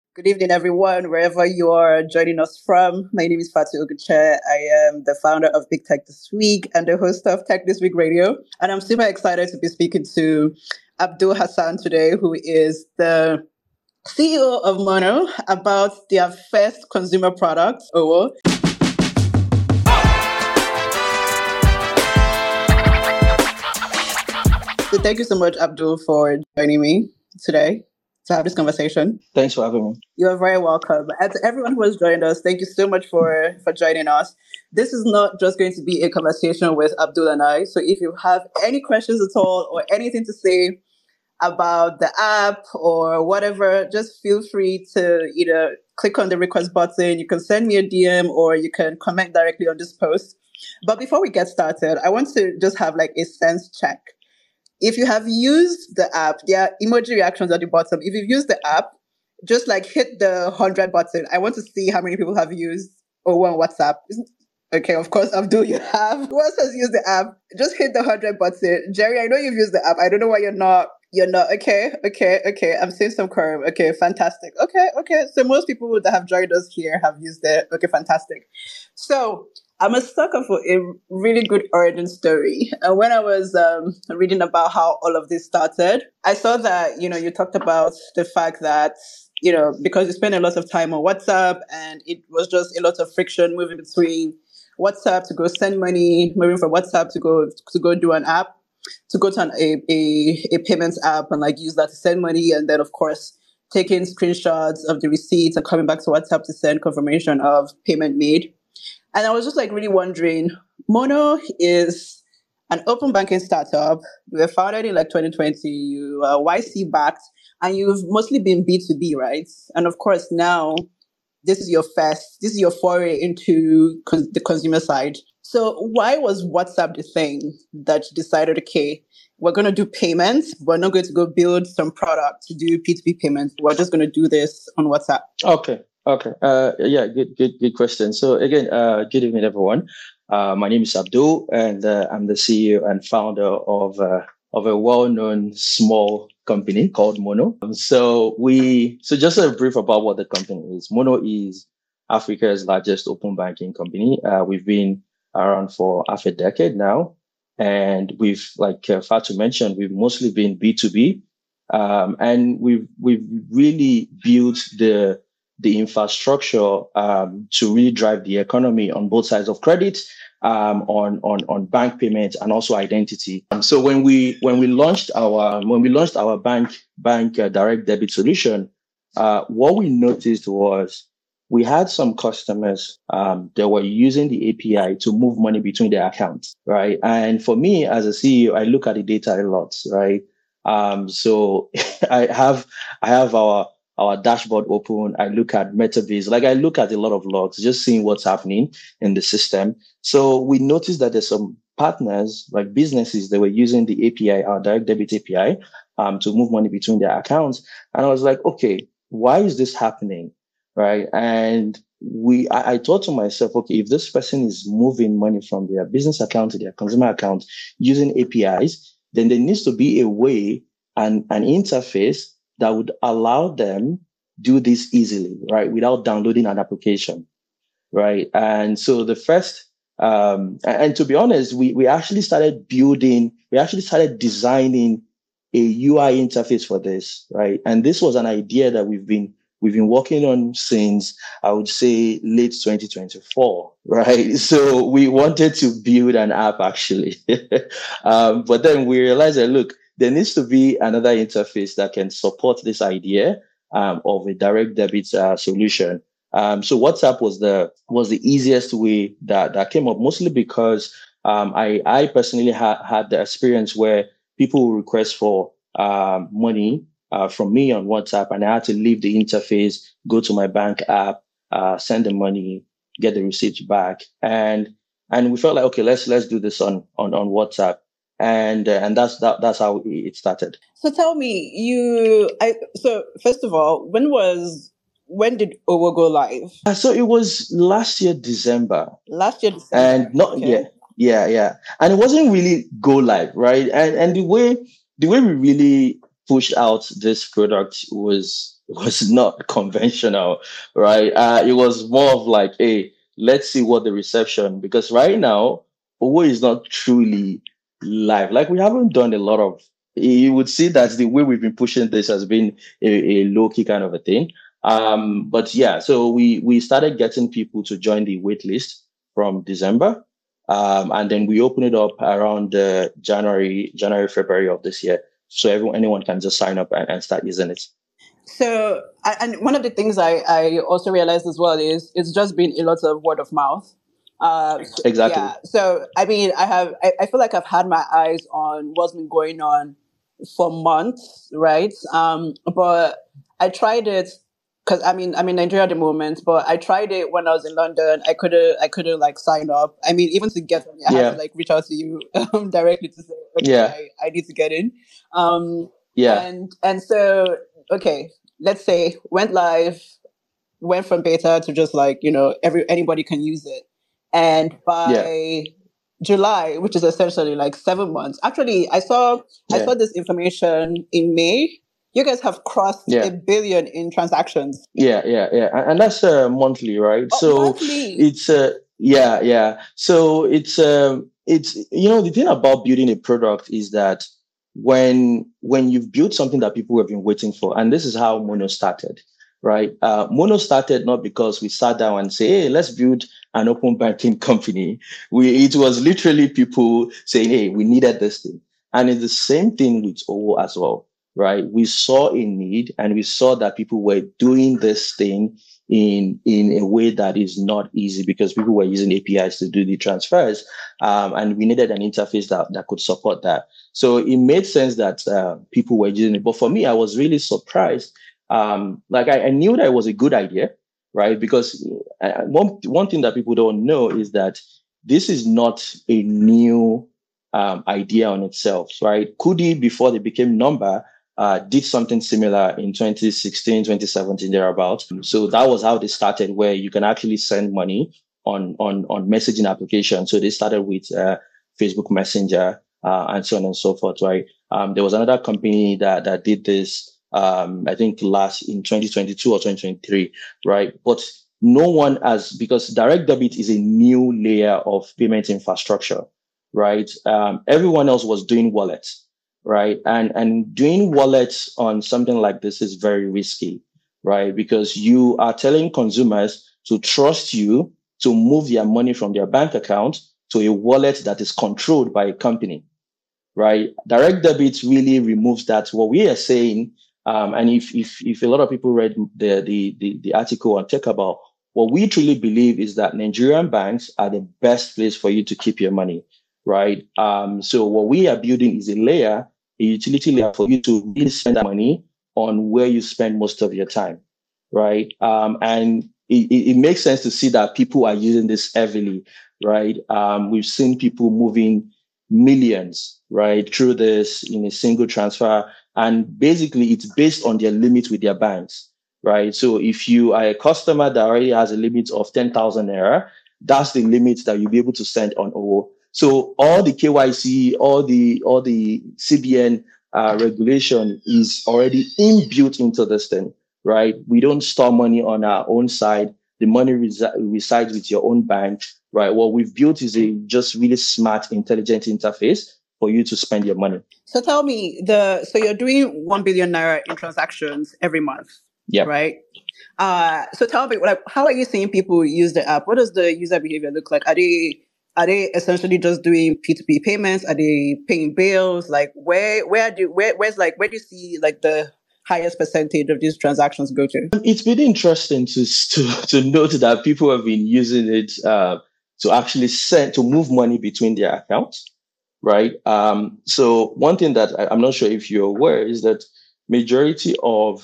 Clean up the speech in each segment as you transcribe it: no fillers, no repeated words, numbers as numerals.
Good evening, everyone, wherever you are joining us from. My name is Fatu Oguche. I am the founder of Big Tech This Week and the host of Tech This Week Radio. And I'm super excited to be speaking to Abdul Hassan today, who is the CEO of Mono, about their first consumer product, Owo. So thank you so much, Abdul, for joining me today to have this conversation. Thanks for having me. You are very welcome. And to everyone who has joined us, thank you so much for joining us. This is not just going to be a conversation with Abdul and I. So if you have any questions at all or anything to say about the app or whatever, just feel free to either click on the request button. You can send me a DM or you can comment directly on this post. But before we get started, I want to just have like a sense check. If you have used the app, there are emoji reactions at the bottom. If you've used the app, just like hit the 100 button. I want to see how many people have used Owo on WhatsApp. Okay, of course, Abdul, you have. Who else has used the app? Just hit the 100 button. Jerry, I know you've used the app. I don't know why you're not. Okay. I'm seeing some curve. Okay, fantastic. Okay. So most people that have joined us here have used it. Okay, fantastic. So I'm a sucker for a really good origin story. And when I was reading about how all of this started, I saw that, you talked about the fact that, because you spend a lot of time on WhatsApp and it was just a lot of friction moving between WhatsApp to go send money, moving from WhatsApp to go do an app, to go to a payments app and like use that to send money. And then, of course, taking screenshots of the receipts and coming back to WhatsApp to send confirmation of payment made. And I was just like really wondering, Mono is an open banking startup. You were founded in like 2020. You are YC backed and you've mostly been B2B, right? And of course, now this is your foray into the consumer side. So why was WhatsApp the thing that you decided, okay, we're going to do payments. We're not going to go build some product to do P2P payments. We're just going to do this on WhatsApp. Okay. Yeah, good question. So again, good evening, everyone. My name is Abdul, and I'm the CEO and founder of a well-known small company called Mono. So just a brief about what the company is. Mono is Africa's largest open banking company. We've been around for half a decade now, and we've, like Fatu mentioned, we've mostly been B2B, and we've really built the infrastructure to really drive the economy on both sides of credit, on bank payments and also identity. So when we launched our bank direct debit solution, what we noticed was we had some customers that were using the API to move money between their accounts, right? And for me as a CEO, I look at the data a lot, right? So I have our dashboard open. I look at Metabase, like I look at a lot of logs, just seeing what's happening in the system. So we noticed that there's some partners, like businesses, that were using the API, our direct debit API, to move money between their accounts. And I was like, okay, why is this happening? Right. And I thought to myself, okay, if this person is moving money from their business account to their consumer account using APIs, then there needs to be a way and an interface that would allow them do this easily, right, without downloading an application, right? And so the first, and to be honest, we actually started designing a UI interface for this, right? And this was an idea that we've been working on since, I would say, late 2024, right? So we wanted to build an app actually, but then we realized that, look, there needs to be another interface that can support this idea of a direct debit solution. So WhatsApp was the easiest way that came up, mostly because I personally had the experience where people will request for money from me on WhatsApp, and I had to leave the interface, go to my bank app, send the money, get the receipt back, and we felt like, okay, let's do this on WhatsApp. And that's how it started. So tell me, so first of all, when did Owo go live? So it was last year, December. And not yeah. And it wasn't really go live, right? And the way we really pushed out this product was was not conventional, right? It was more of like, hey, let's see what the reception, because right now, Owo is not truly live. Like we haven't done a lot of, you would see that the way we've been pushing this has been a low key kind of a thing. But yeah, so we started getting people to join the wait list from December. And then we open it up around January, February of this year. So anyone can just sign up and start using it. So, and one of the things I also realized as well is it's just been a lot of word of mouth. Exactly. Yeah. So, I mean, I feel like I've had my eyes on what's been going on for months, right? But I tried it because I'm in Nigeria at the moment, but I tried it when I was in London. I couldn't like sign up. I mean, even to get on, I had to Yeah. like reach out to you directly to say, okay, Yeah. I need to get in. Um, Yeah. and so, okay, let's say went live, went from beta to just like, anybody can use it. And Yeah. by July, which is essentially like 7 months, actually I saw Yeah. this information in May. You guys have crossed a Yeah. billion in transactions. Yeah. And that's monthly, right? Oh, So monthly. it's yeah. So it's the thing about building a product is that when you've built something that people have been waiting for, and this is how Mono started, right? Mono started not because we sat down and say, hey, let's build an open banking company. It was literally people saying, hey, we needed this thing. And it's the same thing with Owo as well, right? We saw a need and we saw that people were doing this thing in a way that is not easy because people were using APIs to do the transfers. And we needed an interface that could support that. So it made sense that people were using it. But for me, I was really surprised. Like I knew that it was a good idea, right? Because one thing that people don't know is that this is not a new idea on itself, right? Kudi, before they became Number, did something similar in 2016, 2017, thereabouts. So that was how they started, where you can actually send money on messaging applications. So they started with Facebook Messenger and so on and so forth, right? There was another company that did this, I think last in 2022 or 2023, right? But no one has, because direct debit is a new layer of payment infrastructure, right? Everyone else was doing wallets, right? And doing wallets on something like this is very risky, right? Because you are telling consumers to trust you to move their money from their bank account to a wallet that is controlled by a company, right? Direct debit really removes that. What we are saying, and if a lot of people read the article on Tech About, what we truly believe is that Nigerian banks are the best place for you to keep your money, right? So what we are building is a layer, a utility layer for you to really spend that money on where you spend most of your time, right? And it makes sense to see that people are using this heavily, right? We've seen people moving millions, right, through this in a single transfer. And basically, it's based on their limit with their banks, right? So if you are a customer that already has a limit of 10,000 naira, that's the limit that you'll be able to send on OWO. So all the KYC, all the CBN regulation is already inbuilt into this thing, right? We don't store money on our own side. The money resides with your own bank, right? What we've built is a just really smart, intelligent interface for you to spend your money. So tell me, so you're doing 1 billion naira in transactions every month, Yep. right? So tell me, like, how are you seeing people use the app? What does the user behavior look like? Are they essentially just doing P2P payments? Are they paying bills? Like, where do you see like the highest percentage of these transactions go to? It's been interesting to note that people have been using it to actually to move money between their accounts, right? So one thing that I'm not sure if you're aware is that majority of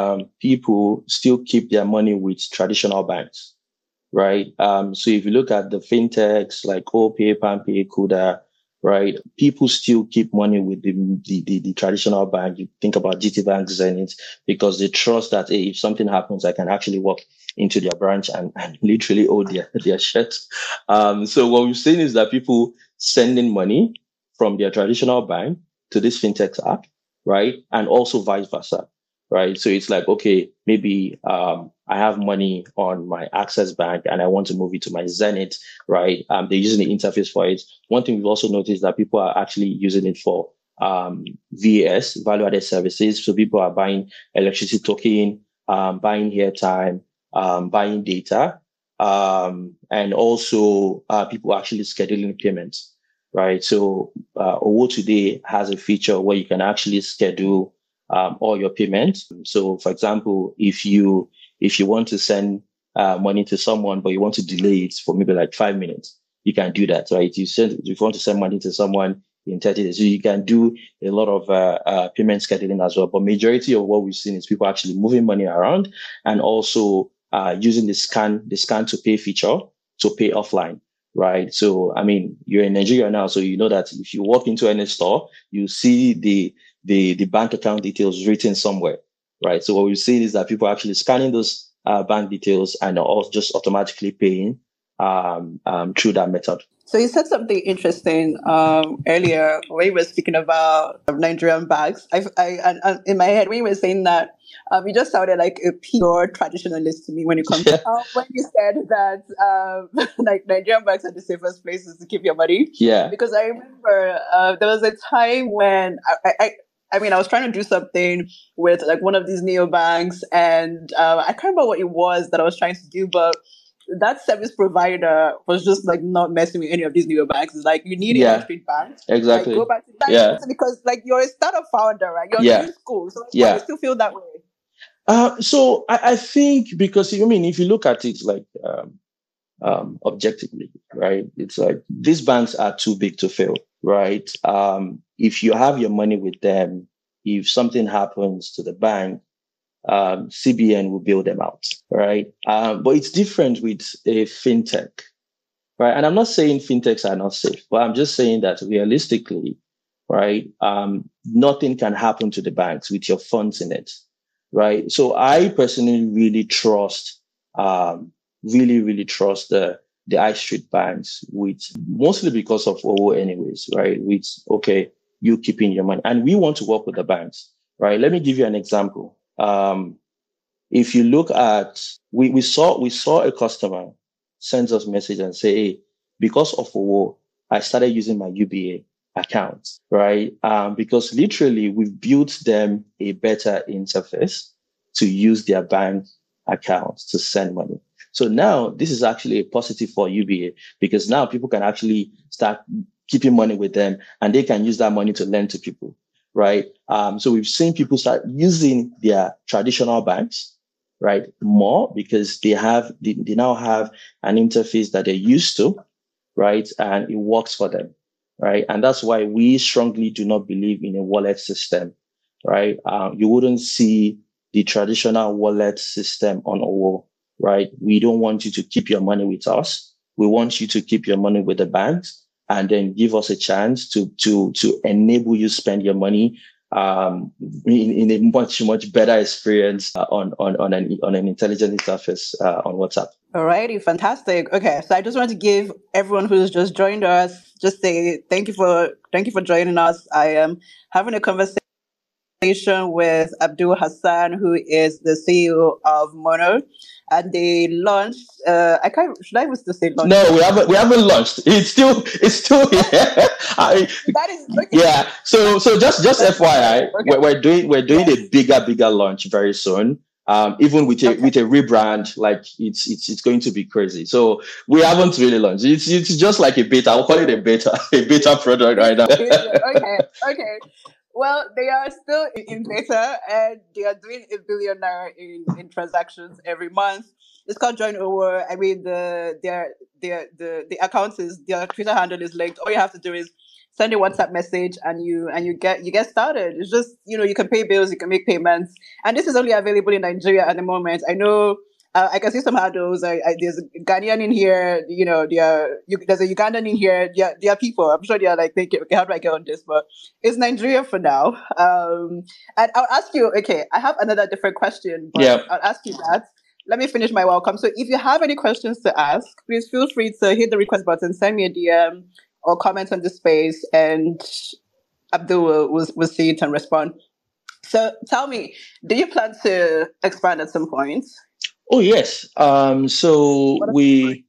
people still keep their money with traditional banks, right? So if you look at the fintechs like OPay, PanPay, Kuda, right? People still keep money with the traditional bank. You think about GT Bank, Zenith, because they trust that, hey, if something happens, I can actually walk into their branch and literally hold their shirt. So what we've seen is that people sending money from their traditional bank to this fintech app, right? And also vice versa. right? So it's like, okay, maybe I have money on my Access Bank and I want to move it to my Zenith, right? They're using the interface for it. One thing we've also noticed that people are actually using it for VAS, value added services. So people are buying electricity token, buying airtime, buying data, and also people actually scheduling payments, right? So Owo today has a feature where you can actually schedule all your payments. So, for example, if you want to send money to someone, but you want to delay it for maybe like 5 minutes, you can do that, right? If you want to send money to someone in 30 days, so you can do a lot of payment scheduling as well. But majority of what we've seen is people actually moving money around and also using the scan to pay feature to pay offline. Right. So, I mean, you're in Nigeria now, so you know that if you walk into any store, you see the bank account details written somewhere, right? So what we've seen is that people are actually scanning those bank details and are also just automatically paying through that method. So you said something interesting earlier when you were speaking about Nigerian banks. And in my head, when you were saying that, you just sounded like a pure traditionalist to me when it comes to when you said that like Nigerian banks are the safest places to keep your money. Yeah. Because I remember there was a time when I mean, I was trying to do something with like one of these neobanks, and I can't remember what it was that I was trying to do, but that service provider was just like not messing with any of these neobanks. It's like you need a high street bank. Like Exactly. go back to that because like you're a startup founder, right? You're Yeah. doing school, so like, why do you still feel that way? So I think because I mean, if you look at it like objectively, right? It's like these banks are too big to fail, right? If you have your money with them, if something happens to the bank, CBN will bail them out, right? But it's different with a fintech, right? And I'm not saying fintechs are not safe, but I'm just saying that realistically, right? Nothing can happen to the banks with your funds in it, right? So I personally really trust, really trust the high street banks with mostly because of OWO anyways, right? With, okay, you keeping your money and we want to work with the banks, right? Let me give you an example. If you look at, we saw a customer sends us a message and say, hey, because of OWO, I started using my UBA account, right? Because literally we've built them a better interface to use their bank accounts to send money. So now this is actually a positive for UBA because now people can actually start keeping money with them and they can use that money to lend to people, right? So we've seen people start using their traditional banks, right, more because they now have an interface that they're used to, right, and it works for them, right? And that's why we strongly do not believe in a wallet system, right? You wouldn't see the traditional wallet system on OWO, right? We don't want you to keep your money with us. We want you to keep your money with the banks and then give us a chance to enable you spend your money in a much better experience on an intelligent interface on WhatsApp. Alrighty, fantastic. Okay, so I just want to give everyone who's just joined us just say thank you for joining us. I am having a conversation with Abdul Hassan, who is the CEO of Mono, and they launched. I can't. Should I still say launch? No, we haven't launched. It's still here. That is okay. Yeah. So just FYI, okay. we're doing a bigger launch very soon. Even with a rebrand, like it's going to be crazy. So we haven't really launched. It's just like a beta. I'll call it a beta product right now. Okay. Well, they are still in beta and they are doing $1 billion in transactions every month. It's called Join Over. I mean, the account is, their Twitter handle is linked. All you have to do is send a WhatsApp message and you get started. It's just, you can pay bills, you can make payments. And this is only available in Nigeria at the moment. I know I can see some handles. There's a Ghanaian in here. There's a Ugandan in here. There are people. I'm sure they are like thinking, okay, how do I get on this? But it's Nigeria for now. And I'll ask you. Okay, I have another different question, but I'll ask you that. Let me finish my welcome. So if you have any questions to ask, please feel free to hit the request button, send me a DM or comment on the space, and Abdul will see it and respond. So tell me, do you plan to expand at some point? Oh yes. So What are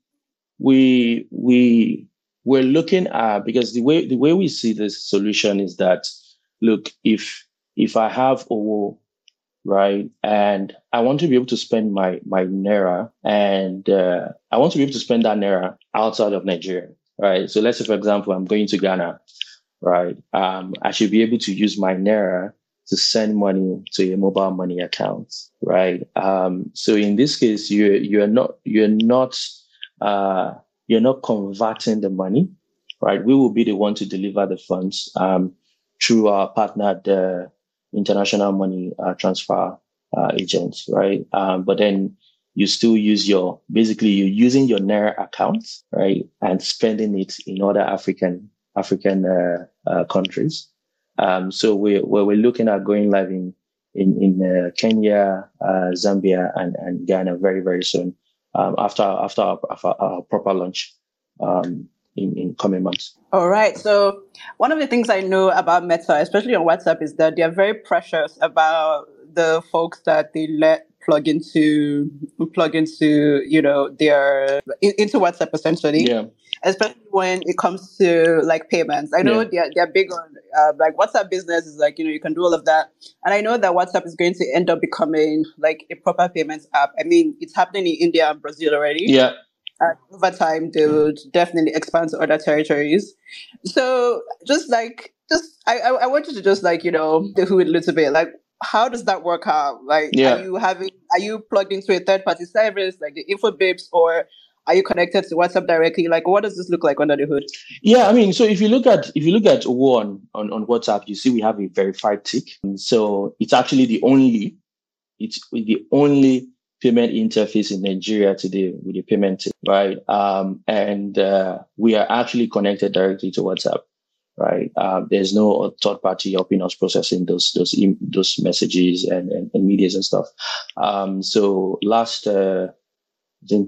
we we're looking at, because the way we see this solution is that, look, if I have Owo, right, and I want to be able to spend my naira, and I want to be able to spend that naira outside of Nigeria, right? So let's say, for example, I'm going to Ghana, right? I should be able to use my naira to send money to a mobile money account, right? So in this case, uh, you're not converting the money, right? We will be the one to deliver the funds through our partner, the international money transfer agents, right? But then you still use basically you're using your naira account, right, and spending it in other African countries. So we're looking at going live in Kenya, Zambia, and Ghana very very soon. After our proper launch in coming months. All right. So one of the things I know about Meta, especially on WhatsApp, is that they're very precious about the folks that they let plug into their into WhatsApp essentially. Yeah, Especially when it comes to like payments. I know yeah, they're big on like WhatsApp Business is like you can do all of that, and I know that WhatsApp is going to end up becoming like a proper payments app. I mean, it's happening in India and Brazil already. yeah. Over time, they would definitely expand to other territories. So, I want you to just like the who a little bit. Like, how does that work out? Like, Yeah. are you plugged into a third party service like the InfoBibs, or are you connected to WhatsApp directly? Like, what does this look like under the hood? Yeah, I mean, so if you look at one on WhatsApp, you see we have a verified tick. So it's the only payment interface in Nigeria today with a payment tick, right? And we are actually connected directly to WhatsApp, right? There's no third party helping us processing those messages and medias and stuff. So I think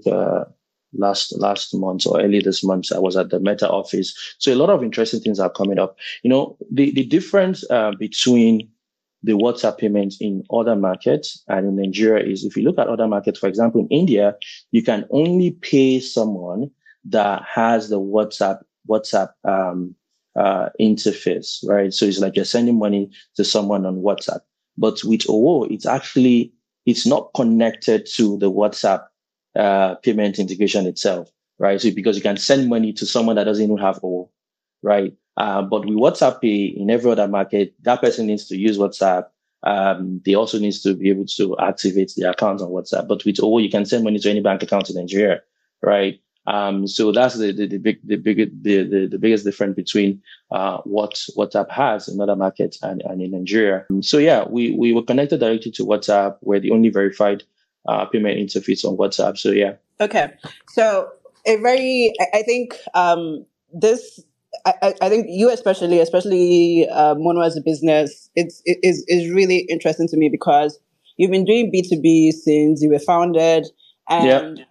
last month or early this month, I was at the Meta office. So a lot of interesting things are coming up. The difference between the WhatsApp payments in other markets and in Nigeria is, if you look at other markets, for example, in India, you can only pay someone that has the WhatsApp interface, right? So it's like you're sending money to someone on WhatsApp. But with OWO, it's not connected to the WhatsApp payment integration itself, right? So because you can send money to someone that doesn't even have OWO, right? But with WhatsApp Pay in every other market, that person needs to use WhatsApp. They also needs to be able to activate their account on WhatsApp. But with OWO, you can send money to any bank account in Nigeria, right? So that's the biggest difference between what WhatsApp has in other markets and in Nigeria. So yeah, we were connected directly to WhatsApp. We're the only verified payment interface on WhatsApp. So yeah. Okay. So I think this, I think you especially Mono as a business, is really interesting to me because you've been doing B2B since you were founded, Yeah. and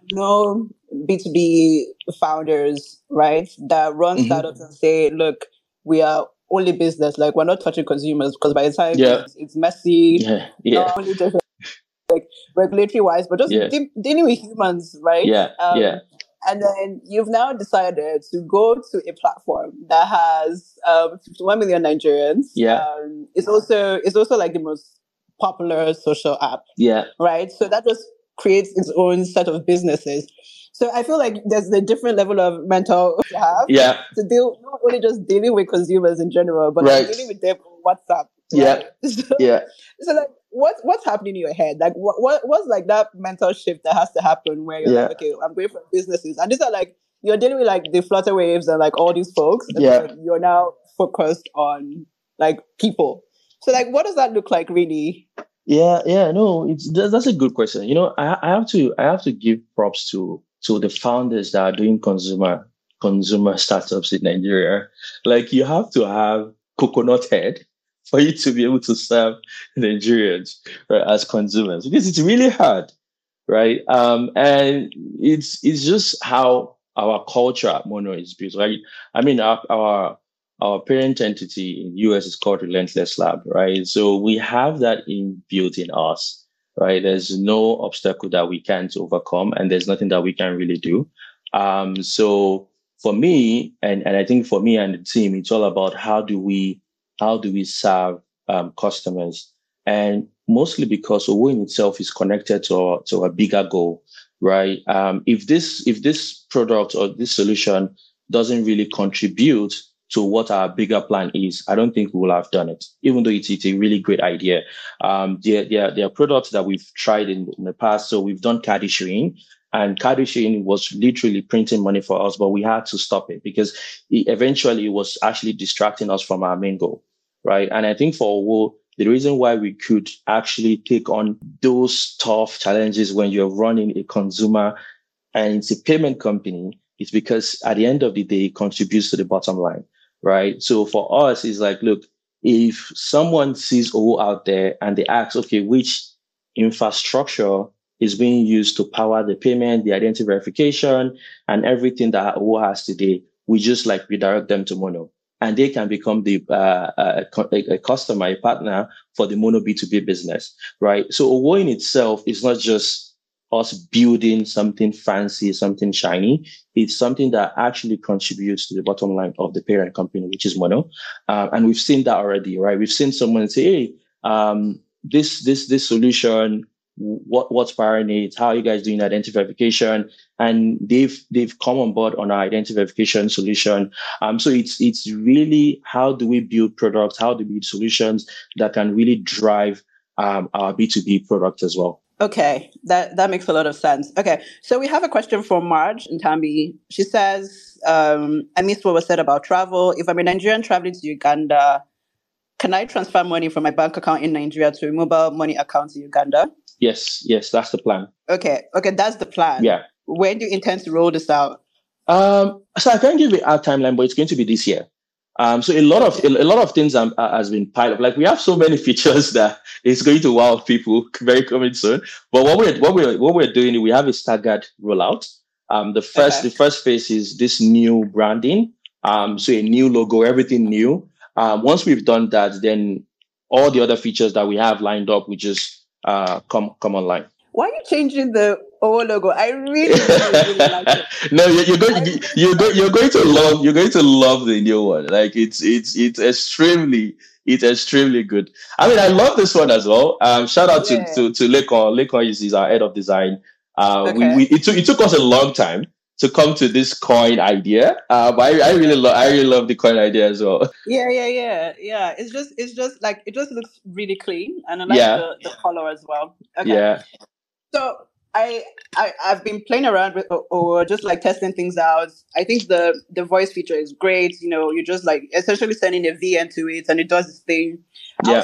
B2B founders, right, that run Hmm. startups and say, look, we are only business, like we're not touching consumers because by the time Yeah. it's messy, Yeah. Yeah. not only just like regulatory wise, but just Yeah. dealing with humans, right? Yeah. Yeah. And then you've now decided to go to a platform that has 51 million Nigerians. Yeah. It's also like the most popular social app, Yeah. right? So that just creates its own set of businesses. So I feel like there's a different level of mental to have Yeah. to deal, not only just dealing with consumers in general, but like Right. dealing with them on WhatsApp, Yeah. right? So, Yeah. so like what's happening in your head? Like what's like that mental shift that has to happen where you're Yeah. like, okay, I'm going from businesses, and these are like you're dealing with like the flutter waves and like all these folks, and Yeah. then you're now focused on like people. So like, what does that look like really? Yeah. Yeah. No, that's a good question. I have to give props to the founders that are doing consumer startups in Nigeria. Like, you have to have coconut head for you to be able to serve Nigerians, right, as consumers, because it's really hard, right? And it's just how our culture at Mono is built, right? I mean, our our parent entity in US is called Relentless Lab, right? So we have that inbuilt in us, right? There's no obstacle that we can't overcome, and there's nothing that we can really do. So for me, and I think for me and the team, it's all about how do we serve customers, and mostly because Owo in itself is connected to a bigger goal, right? If this product or this solution doesn't really contribute to what our bigger plan is, I don't think we will have done it, even though it's a really great idea. There are products that we've tried in the past. So we've done card issuing, and card issuing was literally printing money for us, but we had to stop it because eventually it was actually distracting us from our main goal, right? And I think for Owo, the reason why we could actually take on those tough challenges when you're running a consumer and it's a payment company is because at the end of the day, it contributes to the bottom line, right? So for us, it's like, look, if someone sees Owo out there and they ask, okay, which infrastructure is being used to power the payment, the identity verification, and everything that Owo has today, we just like redirect them to Mono. And they can become a customer, a partner for the Mono B2B business, right? So Owo in itself is not just us building something fancy, something shiny. It's something that actually contributes to the bottom line of the parent company, which is Mono. And we've seen that already, right? We've seen someone say, hey, this solution, what's powering it? How are you guys doing identity verification? And they've come on board on our identity verification solution. So it's really how do we build products? How do we build solutions that can really drive our B2B product as well? Okay, that makes a lot of sense. Okay, so we have a question from Marge Ntambi. She says, I missed what was said about travel. If I'm a Nigerian traveling to Uganda, can I transfer money from my bank account in Nigeria to a mobile money account in Uganda? Yes, that's the plan. Okay, that's the plan. Yeah. When do you intend to roll this out? So I can't give you our timeline, but it's going to be this year. So a lot of things has been piled up. Like we have so many features that it's going to wow people very coming soon. But what we're doing, we have a staggered rollout. The first phase is this new branding. So a new logo, everything new. Once we've done that, then all the other features that we have lined up, we just come online. Why are you changing the Owo logo? I really like it. No, you're going to love the new one. Like it's extremely good. I mean, I love this one as well. Shout out to Lekon. Lekon is our head of design. It took us a long time to come to this coin idea. But I really love the coin idea as well. Yeah. It's just like it just looks really clean, and I like the color as well. Okay. Yeah. So I've been playing around with or just like testing things out. I think the voice feature is great. You know, you just like essentially sending a VN to it and it does its thing. Yeah.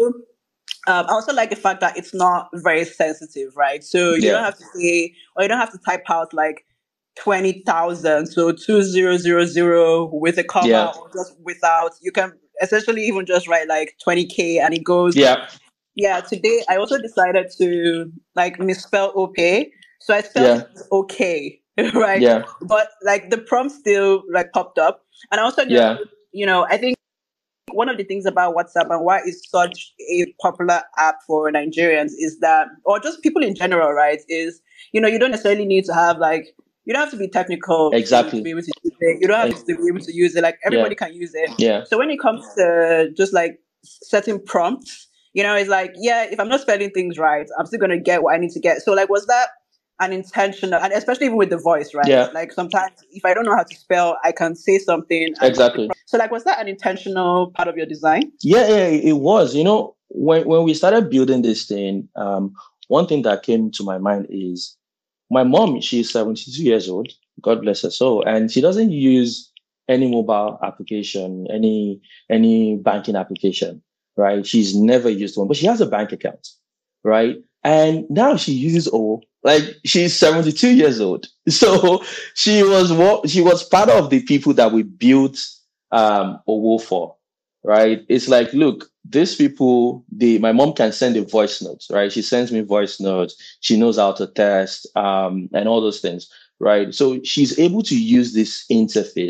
I also like the fact that it's not very sensitive, right? So you don't have to say, or you don't have to type out like 20,000, so 2000 with a comma or just without. You can essentially even just write like 20K and it goes. Yeah, today I also decided to like misspell OPay. So I spelled it okay, right? Yeah. But like the prompt still like popped up. And I also I think one of the things about WhatsApp and why it's such a popular app for Nigerians is that, or just people in general, right, is, you don't necessarily need to have like, you don't have to be technical to be able to use it. You don't have to be able to use it. Like everybody can use it. Yeah. So when it comes to just like setting prompts, it's like, if I'm not spelling things right, I'm still going to get what I need to get. So like, was that an intentional, and especially even with the voice, right? Yeah. Like sometimes if I don't know how to spell, I can say something. Exactly. So like, was that an intentional part of your design? Yeah, it was. When we started building this thing, one thing that came to my mind is my mom, she's 72 years old, God bless her soul, and she doesn't use any mobile application, any banking application, right? She's never used one, but she has a bank account, right? And now she uses Owo. Like she's 72 years old. So she was part of the people that we built Owo for, right? It's like, look, these people, my mom can send a voice note, right? She sends me voice notes. She knows how to test, and all those things, right? So she's able to use this interface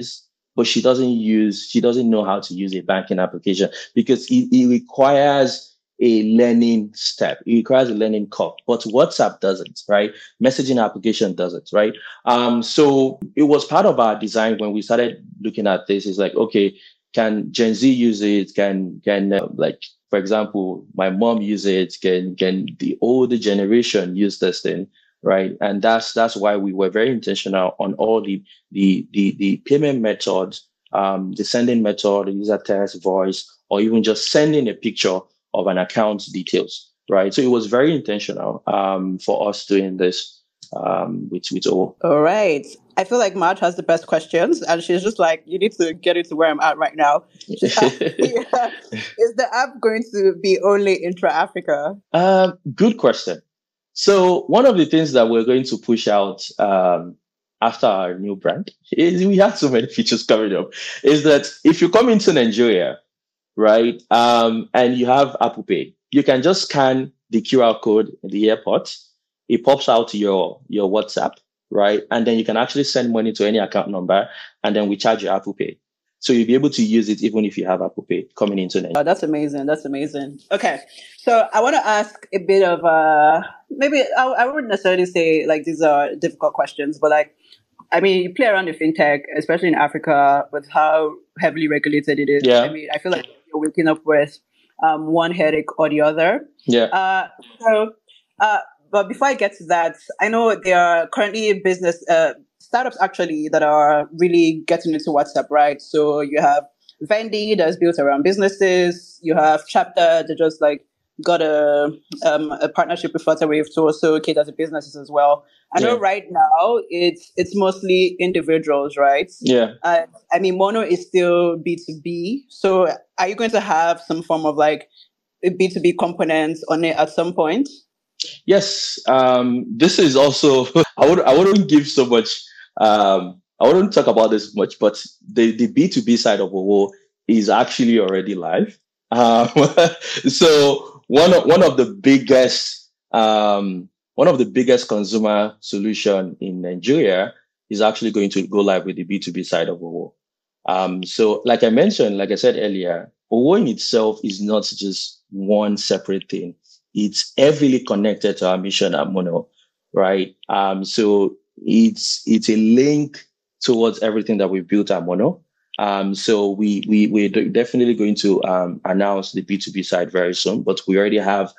but she doesn't know how to use a banking application because it requires a learning step. It requires a learning curve, but WhatsApp doesn't, right? Messaging application doesn't, right? So it was part of our design when we started looking at this. It's like, okay, can Gen Z use it? Can like, for example, my mom use it? Can the older generation use this thing? Right. And that's why we were very intentional on all the payment methods, the sending method, the user text, voice, or even just sending a picture of an account details. Right. So it was very intentional for us doing this with all. All right. I feel like Marge has the best questions, and she's just like, you need to get into where I'm at right now. She's asking, is the app going to be only intra Africa? Good question. So one of the things that we're going to push out after our new brand is we have so many features coming up. Is that if you come into Nigeria, right, and you have Apple Pay, you can just scan the QR code in the airport. It pops out to your WhatsApp, right, and then you can actually send money to any account number, and then we charge you Apple Pay. So you'll be able to use it even if you have Apple Pay coming into Nigeria. Oh, that's amazing. That's amazing. Okay. So I want to ask a bit of maybe I wouldn't necessarily say like these are difficult questions, but like, I mean, you play around the fintech, especially in Africa, with how heavily regulated it is. Yeah. I mean, I feel like you're waking up with one headache or the other. Yeah. But before I get to that, I know there are currently business startups actually that are really getting into WhatsApp, right? So you have Vendi that's built around businesses. You have Chapter that just like got a partnership with Flutterwave to also cater to businesses as well. I know right now it's mostly individuals, right? Yeah. I mean, Mono is still B2B. So are you going to have some form of like a B2B components on it at some point? Yes. This is also I wouldn't give so much I wouldn't talk about this much, but the B2B side of OWO is actually already live. So one of the biggest consumer solution in Nigeria is actually going to go live with the B2B side of OWO. So like I said earlier, OWO in itself is not just one separate thing. It's heavily connected to our mission at Mono, right? So it's a link towards everything that we've built at Mono. So we're definitely going to announce the B2B side very soon, but we already have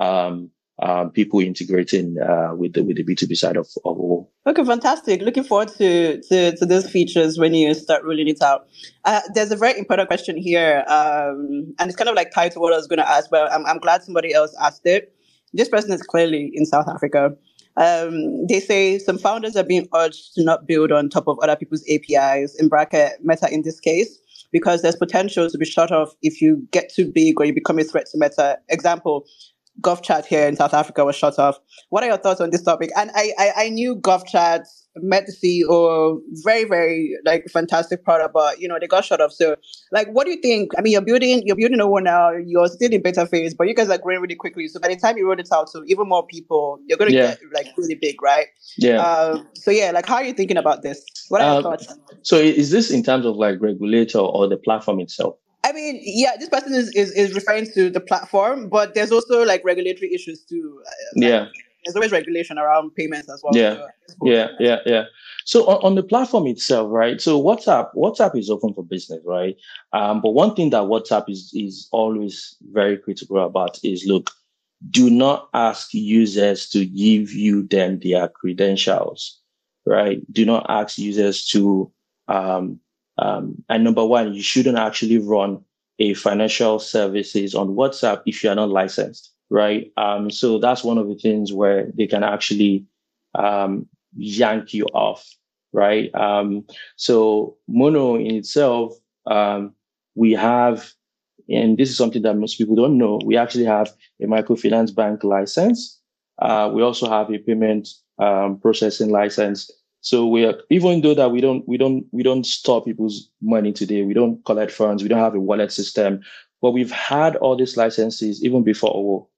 people integrating with the B2B side of OWO. Okay, fantastic. Looking forward to those features when you start rolling it out. There's a very important question here, and it's kind of like tied to what I was going to ask, but I'm glad somebody else asked it. This person is clearly in South Africa. They say some founders are being urged to not build on top of other people's APIs, in bracket Meta in this case, because there's potential to be shut off if you get too big or you become a threat to Meta. Example, GovChat here in South Africa was shut off. What are your thoughts on this topic? And I knew GovChat, met the CEO, very, very like fantastic product, but you know, they got shut off. So like, what do you think? I mean, you're building OWO now, you're still in beta phase, but you guys are growing really quickly. So by the time you roll it out to even more people, you're going to get like really big, right? Yeah. So yeah, like how are you thinking about this? What are your thoughts? So is this in terms of like regulator or the platform itself? I mean, yeah, this person is referring to the platform, but there's also like regulatory issues too. There's always regulation around payments as well. Yeah. So on the platform itself, right? So WhatsApp is open for business, right? But one thing that WhatsApp is always very critical about is, look, do not ask users to give you them their credentials, right? Do not ask users to and number one, you shouldn't actually run a financial services on WhatsApp if you are not licensed, right? So that's one of the things where they can actually yank you off, right? So Mono in itself, we have, and this is something that most people don't know, we actually have a microfinance bank license. We also have a payment processing license. So we are, even though that we don't store people's money today, we don't collect funds, we don't have a wallet system, but we've had all these licenses even before OWO.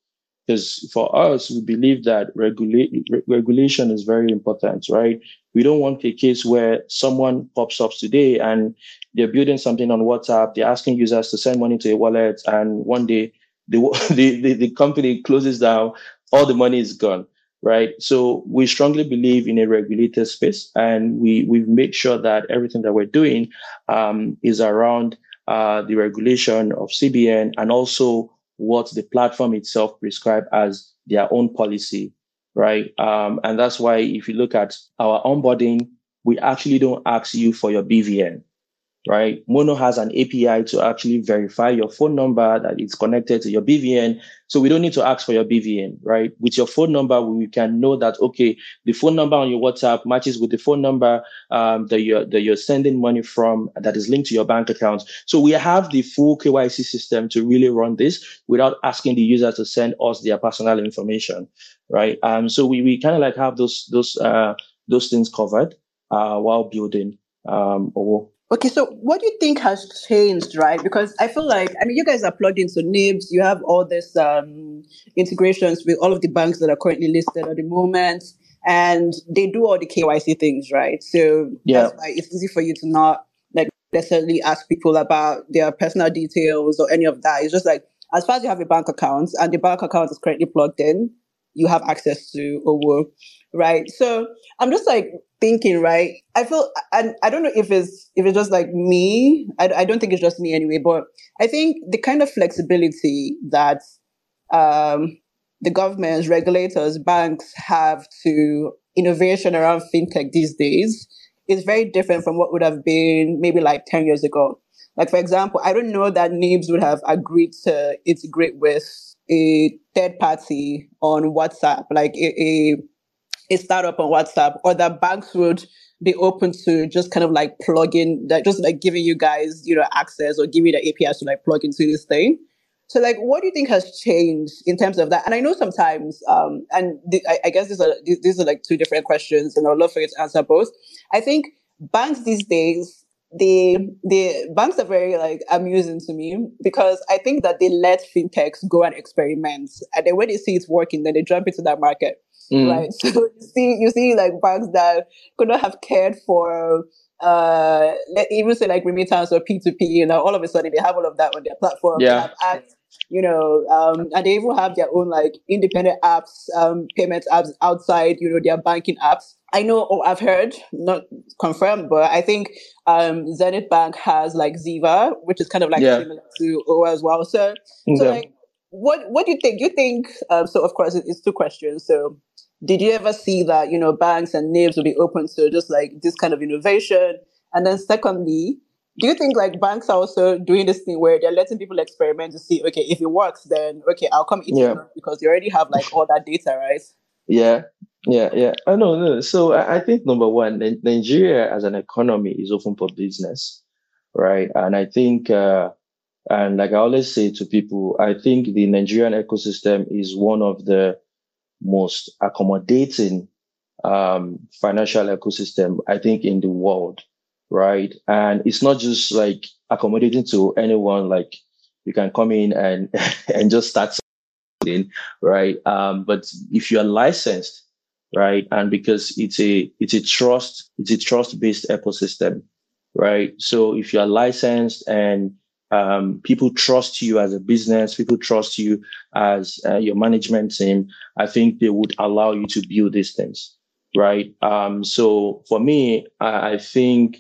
Because for us, we believe that regulation is very important, right? We don't want a case where someone pops up today and they're building something on WhatsApp. They're asking users to send money to a wallet, and one day the the company closes down, all the money is gone, right? So we strongly believe in a regulated space, and we've made sure that everything that we're doing is around the regulation of CBN, and also what the platform itself prescribe as their own policy, right? And that's why if you look at our onboarding, we actually don't ask you for your BVN, right? Mono has an API to actually verify your phone number that it's connected to your BVN. So we don't need to ask for your BVN, right? With your phone number, we can know that, okay, the phone number on your WhatsApp matches with the phone number that you're sending money from, that is linked to your bank account. So we have the full KYC system to really run this without asking the user to send us their personal information, right? So we kind of like have those things covered while building or Okay, so what do you think has changed, right? Because I feel like, I mean, you guys are plugged into NIBS. You have all this integrations with all of the banks that are currently listed at the moment, and they do all the KYC things, right? So that's why it's easy for you to not like necessarily ask people about their personal details or any of that. It's just like, as far as you have a bank account and the bank account is currently plugged in, you have access to OWO, right? So I'm just like thinking, right? I feel, and I don't know if it's just like me. I don't think it's just me anyway, but I think the kind of flexibility that the governments, regulators, banks have to innovation around fintech these days is very different from what would have been maybe like 10 years ago. Like, for example, I don't know that NIBS would have agreed to integrate with a third party on WhatsApp, like a startup on WhatsApp, or that banks would be open to just kind of like plug in that, just like giving you guys, access or giving you the APIs to like plug into this thing. So like, what do you think has changed in terms of that? And I know sometimes, I guess these are like two different questions, and I'd love for you to answer both. I think banks these days, the banks are very like amusing to me, because I think that they let fintechs go and experiment, and then when they see it's working, then they jump into that market. Right. So you see like banks that could not have cared for even say like remittance or P2P, all of a sudden they have all of that on their platform. They have ads, and they even have their own like independent apps, payment apps outside, their banking apps. I know, or I've heard, not confirmed, but I think Zenith Bank has like Ziva, which is kind of like similar to OWO as well. So like, what do you think? You think so? Of course, it's two questions. So, did you ever see that banks and NIBS will be open to just like this kind of innovation? And then, secondly, do you think like banks are also doing this thing where they're letting people experiment to see, okay, if it works, then okay, I'll come eat it, because they already have like all that data, right? Yeah. No. So I think number one, Nigeria as an economy is open for business, right? And I think, and like I always say to people, I think the Nigerian ecosystem is one of the most accommodating financial ecosystem, I think, in the world, right? And it's not just like accommodating to anyone, like you can come in and and just start something, right? But if you're licensed, right, and because it's a trust-based ecosystem, right? So if you are licensed and people trust you as a business, people trust you as your management team, I think they would allow you to build these things, right? So for me, I think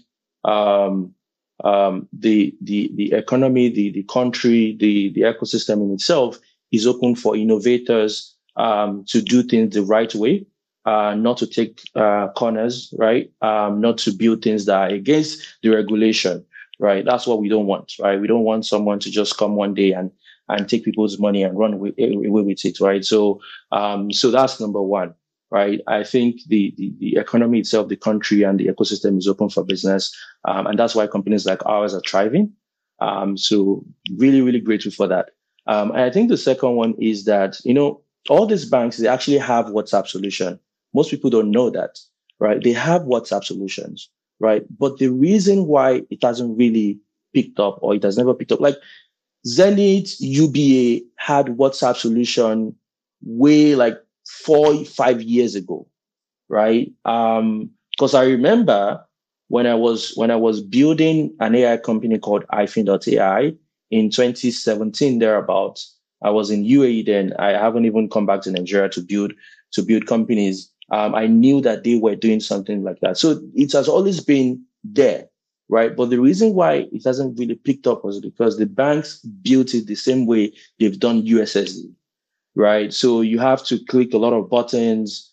the economy, the country, the ecosystem in itself is open for innovators to do things the right way. Not to take corners, right? Not to build things that are against the regulation, right? That's what we don't want, right? We don't want someone to just come one day and take people's money and run away with it, right? So that's number one, right? I think the economy itself, the country and the ecosystem is open for business, and that's why companies like ours are thriving. So really, really grateful for that. And I think the second one is that all these banks, they actually have WhatsApp solution. Most people don't know that, right? They have WhatsApp solutions, right? But the reason why it hasn't really picked up, or it has never picked up, like Zenith, UBA had WhatsApp solution way like 4-5 years ago, right? Because I remember when I was building an AI company called iFin.ai in 2017 thereabouts. I was in UAE then. I haven't even come back to Nigeria to build companies. I knew that they were doing something like that. So it has always been there, right? But the reason why it hasn't really picked up was because the banks built it the same way they've done USSD, right? So you have to click a lot of buttons.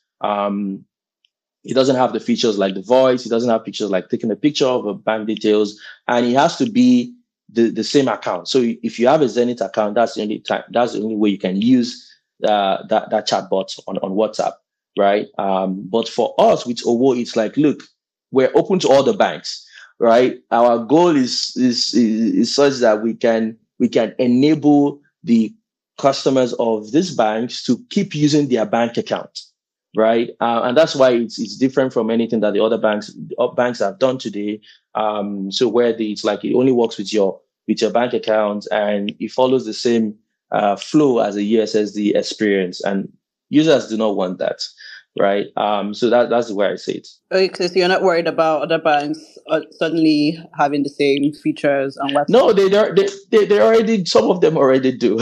It doesn't have the features like the voice. It doesn't have features like taking a picture of a bank details, and it has to be the same account. So if you have a Zenith account, that's the only way you can use that chatbot on WhatsApp, right? But for us with Owo, it's like, look, we're open to all the banks, right? Our goal is such that we can enable the customers of these banks to keep using their bank account, right? And that's why it's different from anything that the other banks have done today. So where it's like it only works with your bank account and it follows the same flow as a USSD experience, and users do not want that, right? So that's the way I say it. Okay, so you're not worried about other banks suddenly having the same features on WhatsApp? No, they already, some of them already do.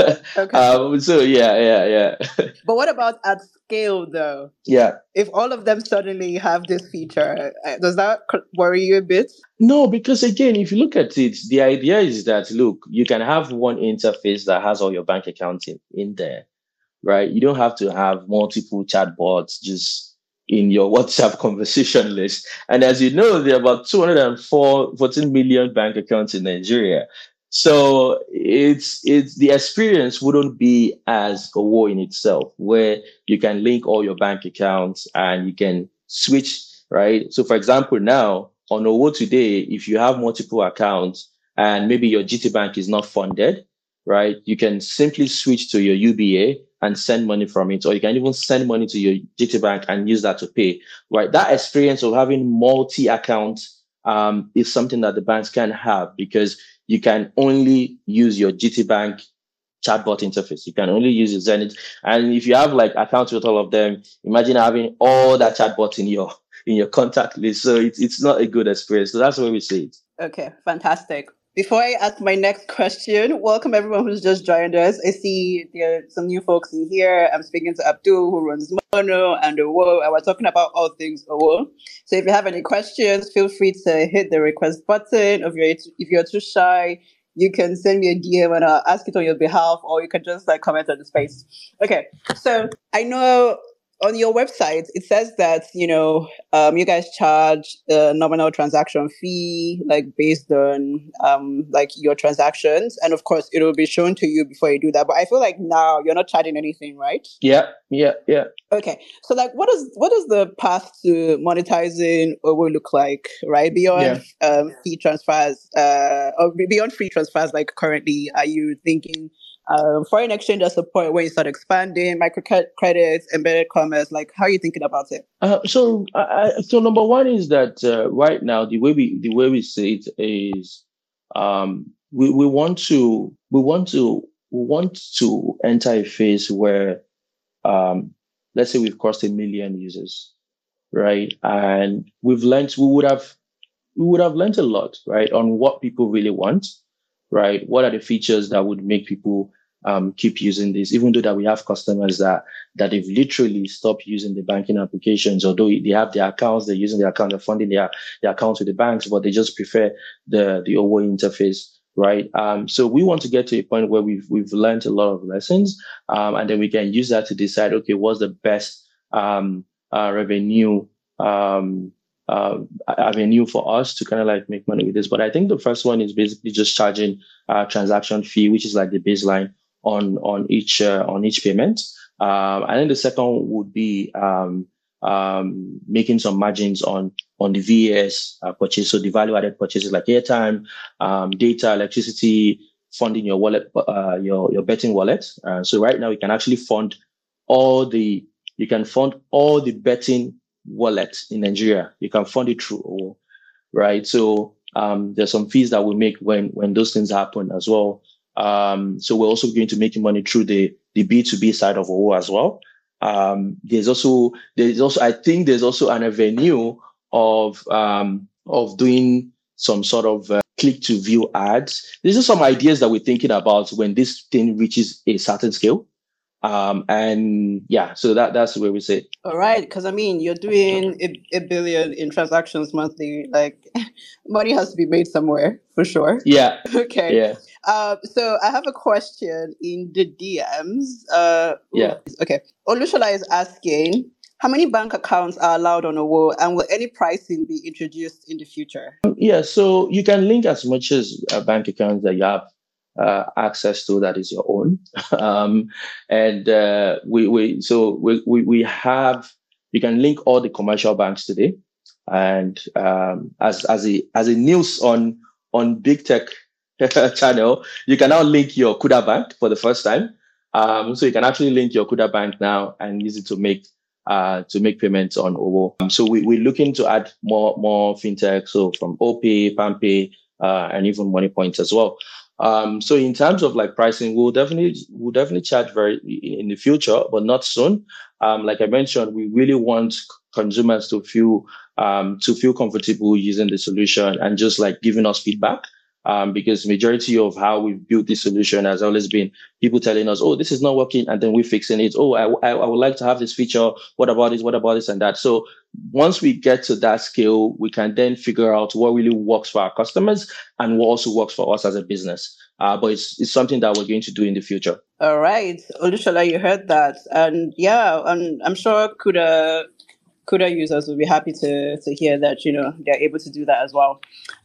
Okay. So yeah. But what about at scale, though? Yeah. If all of them suddenly have this feature, does that worry you a bit? No, because again, if you look at it, the idea is that, look, you can have one interface that has all your bank accounts in there, right? You don't have to have multiple chatbots just in your WhatsApp conversation list. And as you know, there are about 14 million bank accounts in Nigeria. So it's the experience wouldn't be as a war in itself, where you can link all your bank accounts and you can switch, right? So for example, now on Owo today, if you have multiple accounts and maybe your GT Bank is not funded, right? You can simply switch to your UBA and send money from it, or you can even send money to your GT Bank and use that to pay, right? That experience of having multi-accounts is something that the banks can have, because you can only use your GT Bank chatbot interface. You can only use your Zenith. And if you have like accounts with all of them, imagine having all that chatbot in your contact list. So it's not a good experience. So that's where we see it. Okay, fantastic. Before I ask my next question, welcome everyone who's just joined us. I see there are some new folks in here. I'm speaking to Abdul, who runs Mono and Owo, and we're talking about all things Owo. So if you have any questions, feel free to hit the request button. If you're too shy, you can send me a DM and I'll ask it on your behalf, or you can just like comment on the space. Okay, so I know on your website it says that you guys charge a nominal transaction fee, like based on like your transactions, and of course it will be shown to you before you do that. But I feel like now you're not charging anything, right? Yeah. Okay, so like what does the path to monetizing Owo look like, right? Beyond fee transfers, or beyond free transfers, like currently, are you thinking foreign exchange as a point when you start expanding, microcredits, embedded commerce? Like, how are you thinking about it? So number one is that right now the way we say it is, we want to enter a phase where, let's say we've crossed 1 million users, right? And we would have learned a lot, right, on what people really want, right? What are the features that would make people keep using this, even though that we have customers that they've literally stopped using the banking applications, although they have their accounts, they're using their account, they're funding their accounts with the banks, but they just prefer the Owo interface, right? So we want to get to a point where we've learned a lot of lessons, and then we can use that to decide, okay, what's the best revenue avenue for us to kind of like make money with this. But I think the first one is basically just charging transaction fee, which is like the baseline on each payment. And then the second would be making some margins on the VAS purchase, so the value added purchases like airtime, data, electricity, funding your wallet, your betting wallet. So right now we can actually fund all the betting wallet in Nigeria. You can fund it through Owo, right? So there's some fees that we make when those things happen as well. So we're also going to make money through the the B2B side of OWO as well. There's also, I think there's also an avenue of doing some sort of click to view ads. These are some ideas that we're thinking about when this thing reaches a certain scale. And yeah, so that's where we say. All right, because I mean, you're doing a billion in transactions monthly. Like, money has to be made somewhere for sure. Yeah. Okay. Yeah. So I have a question in the DMs. Yeah. Okay. Olushola is asking, how many bank accounts are allowed on OWO, and will any pricing be introduced in the future? Yeah, so you can link as much as a bank account that you have access to that is your own. And we have, you can link all the commercial banks today. And as a news on Big Tech channel, you can now link your Kuda Bank for the first time. So you can actually link your Kuda Bank now and use it to make payments on OWO. So we're looking to add more fintech, so from OPay, PalmPay, and even MoneyPoint as well. So in terms of like pricing, we'll definitely charge very in the future, but not soon. Like I mentioned, we really want consumers to feel comfortable using the solution and just like giving us feedback. Because majority of how we've built this solution has always been people telling us, oh, this is not working, and then we're fixing it. Oh, I would like to have this feature. What about this? What about this and that? So once we get to that scale, we can then figure out what really works for our customers and what also works for us as a business. But it's something that we're going to do in the future. All right, Olushola, you heard that. And yeah, I'm sure Kuda users will be happy to hear that, they're able to do that as well.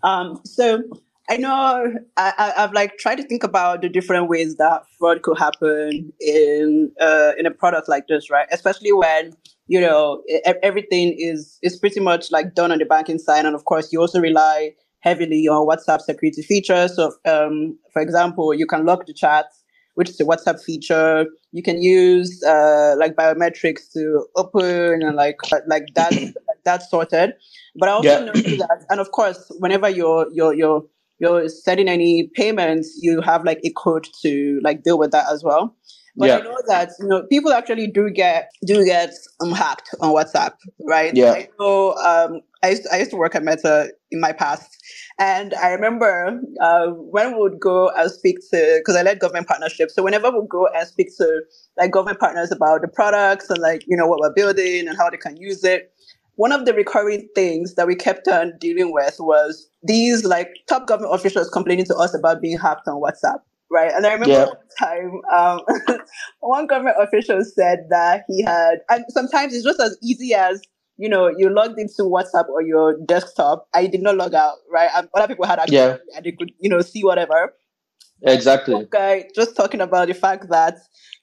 So I know I've like tried to think about the different ways that fraud could happen in a product like this, right? Especially when everything is pretty much like done on the banking side, and of course you also rely heavily on WhatsApp security features. So, for example, you can lock the chats, which is a WhatsApp feature. You can use like biometrics to open and like that's sorted. But I also know that, and of course, whenever you're setting any payments, you have like a code to like deal with that as well. But I know that people actually do get hacked on WhatsApp, right? Yeah. I know. I used to work at Meta in my past, and I remember when we would go and speak to, because I led government partnerships. So whenever we go and speak to like government partners about the products and like what we're building and how they can use it, one of the recurring things that we kept on dealing with was these like top government officials complaining to us about being hacked on WhatsApp, right? And I remember one time, one government official said that he had, and sometimes it's just as easy as, you logged into WhatsApp or your desktop. I did not log out, right? And other people had access and they could, see whatever. Exactly. And guy just talking about the fact that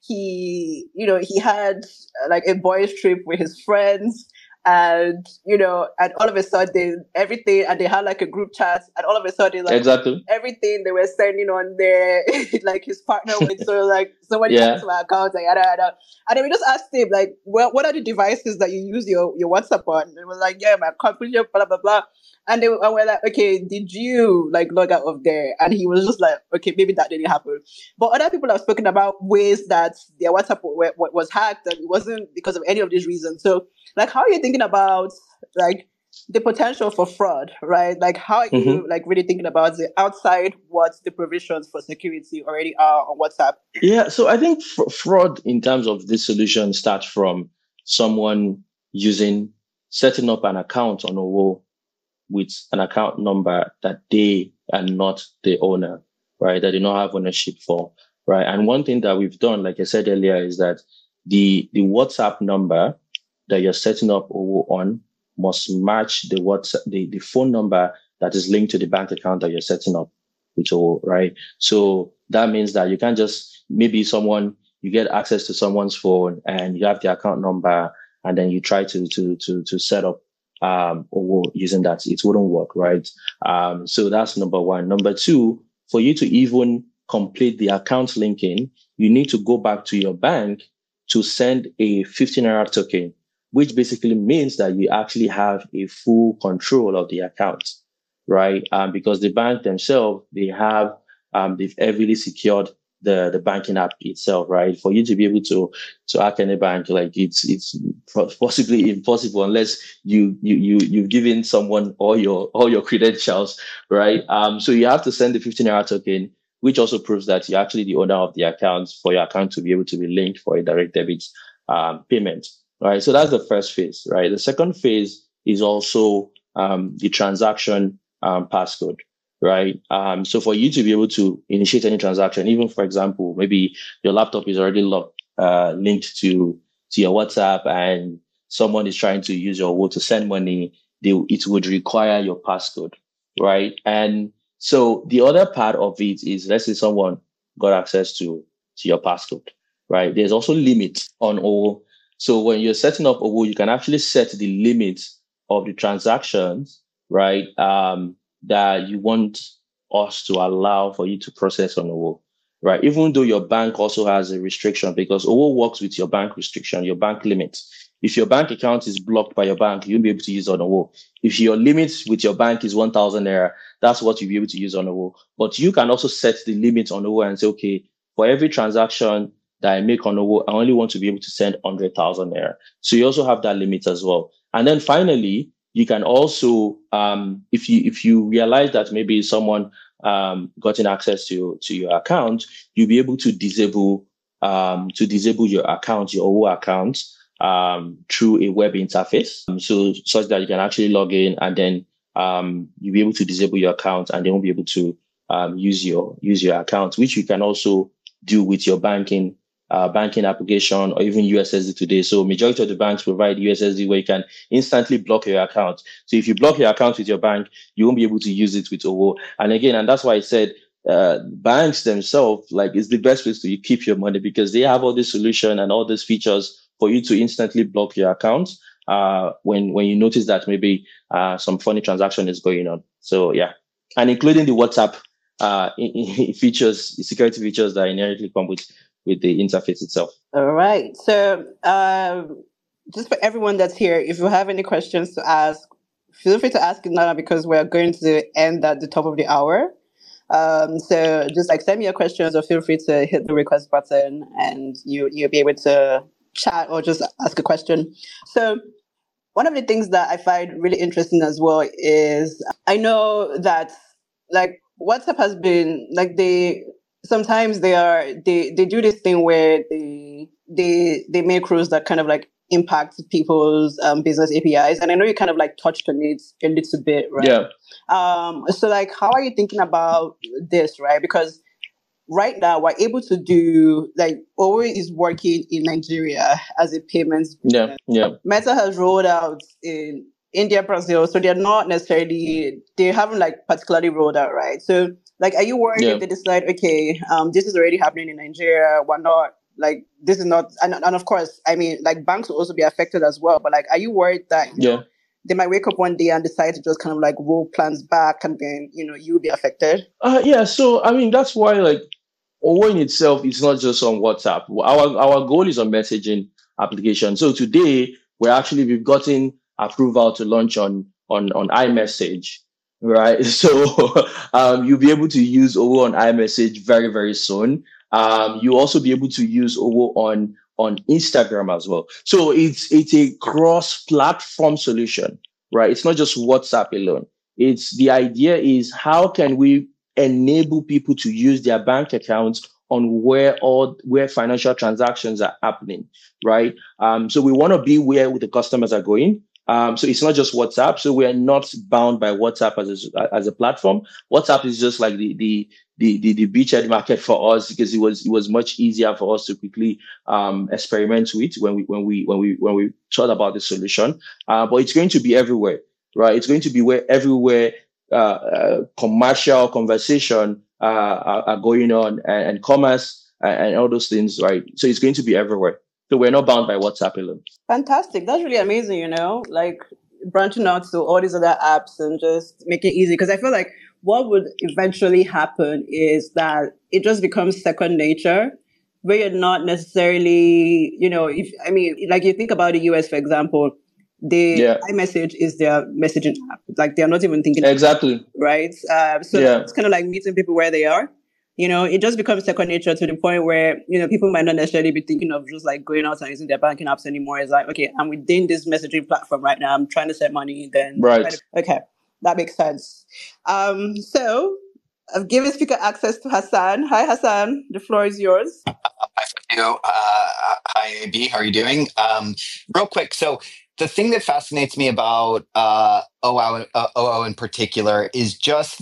he had like a boys trip with his friends. And and all of a sudden everything, and they had like a group chat, and all of a sudden like everything they were sending on there, like his partner went, so like somebody hacked my account, like yada yada. And then we just asked him like, well, what are the devices that you use your WhatsApp on? And he was like, yeah, my computer, blah blah blah. And we're like, okay, did you like log out of there? And he was just like, okay, maybe that didn't happen. But other people have spoken about ways that their WhatsApp was hacked, and it wasn't because of any of these reasons. So like, how are you thinking about like the potential for fraud, right? Like, how are you like really thinking about the outside what the provisions for security already are on WhatsApp? Yeah, so I think fraud in terms of this solution starts from someone setting up an account on OWO with an account number that they are not the owner, right? That they don't have ownership for, right? And one thing that we've done, like I said earlier, is that the WhatsApp number that you're setting up OWO on must match the phone number that is linked to the bank account that you're setting up with OWO, right? So that means that you can't just, maybe you get access to someone's phone and you have the account number, and then you try to set up OWO using that. It wouldn't work, right? So that's number one. Number two, for you to even complete the account linking, you need to go back to your bank to send a 15 Naira token, which basically means that you actually have a full control of the account, right? Because the bank themselves, they've heavily secured the banking app itself, right? For you to be able to hack any bank, like it's possibly impossible unless you've given someone all your credentials, right? So you have to send the 15 naira token, which also proves that you're actually the owner of the account for your account to be able to be linked for a direct debit payment, right? So that's the first phase, right? The second phase is also the transaction passcode, right? So for you to be able to initiate any transaction, even for example, maybe your laptop is already linked to your WhatsApp and someone is trying to use your wallet to send money, it would require your passcode, right? And so the other part of it is, let's say someone got access to your passcode, right? There's also limits on OWO. So when you're setting up OWO, you can actually set the limits of the transactions, right? That you want us to allow for you to process on OWO, right? Even though your bank also has a restriction, because OWO works with your bank restriction, your bank limit. If your bank account is blocked by your bank, you'll be able to use on OWO. If your limit with your bank is 1,000 naira, that's what you'll be able to use on OWO. But you can also set the limit on OWO and say, okay, for every transaction that I make on OWO, I only want to be able to send 100,000 naira. So you also have that limit as well. And then finally, you can also, if you realize that maybe someone gotten access to your account, you'll be able to disable your account, your OWO account, through a web interface. So such that you can actually log in and then you'll be able to disable your account and they won't be able to use your account, which you can also do with your banking application or even USSD today. So majority of the banks provide USSD where you can instantly block your account. So if you block your account with your bank, you won't be able to use it with OWO. And that's why I said banks themselves, like, it's the best place to keep your money because they have all this solution and all these features for you to instantly block your account when you notice that maybe some funny transaction is going on. So yeah, and including the WhatsApp features, security features that inherently come with the interface itself. All right. So just for everyone that's here, if you have any questions to ask, feel free to ask it now because we're going to end at the top of the hour. So just like send me your questions or feel free to hit the request button and you'll be able to chat or just ask a question. So one of the things that I find really interesting as well is I know that like WhatsApp has been like sometimes they do this thing where they make rules that kind of like impact people's business APIs. And I know you kind of like touched on it a little bit, right? Yeah. So like, how are you thinking about this, right? Because right now we're able to do like OWO is working in Nigeria as a payments business. Yeah. Meta has rolled out in India, Brazil, so they haven't like particularly rolled out, right? So like, are you worried if they decide, okay, this is already happening in Nigeria, why not? Like, this is not, and of course, I mean, like banks will also be affected as well. But like, are you worried that they might wake up one day and decide to just kind of like roll plans back, and then you'll be affected? Yeah. So I mean, that's why like OWO in itself is not just on WhatsApp. Our goal is on messaging application. So today we've gotten approval to launch on iMessage, right? So you'll be able to use OWO on iMessage very, very soon. You'll also be able to use OWO on Instagram as well. So it's a cross-platform solution, right? It's not just WhatsApp alone. The idea is how can we enable people to use their bank accounts on where financial transactions are happening, right? So we want to be where the customers are going. So it's not just WhatsApp. So we are not bound by WhatsApp as a platform. WhatsApp is just like the beachhead market for us because it was much easier for us to quickly experiment with when we thought about the solution. But it's going to be everywhere, right? It's going to be everywhere commercial conversation are going on and commerce and all those things, right? So it's going to be everywhere. So we're not bound by WhatsApp alone. Fantastic. That's really amazing, like branching out to all these other apps and just make it easy. Because I feel like what would eventually happen is that it just becomes second nature where you're not necessarily, like you think about the US, for example, iMessage is their messaging app. Like they're not even thinking exactly, right? So it's kind of like meeting people where they are. it just becomes second nature to the point where, people might not necessarily be thinking of just like going out and using their banking apps anymore. It's like, okay, I'm within this messaging platform right now. I'm trying to send money. Then, Right. okay, that makes sense. So I've given speaker access to Hassan. Hi, Hassan. The floor is yours. Hi, AB. How are you doing? Real quick. So the thing that fascinates me about OO in particular is just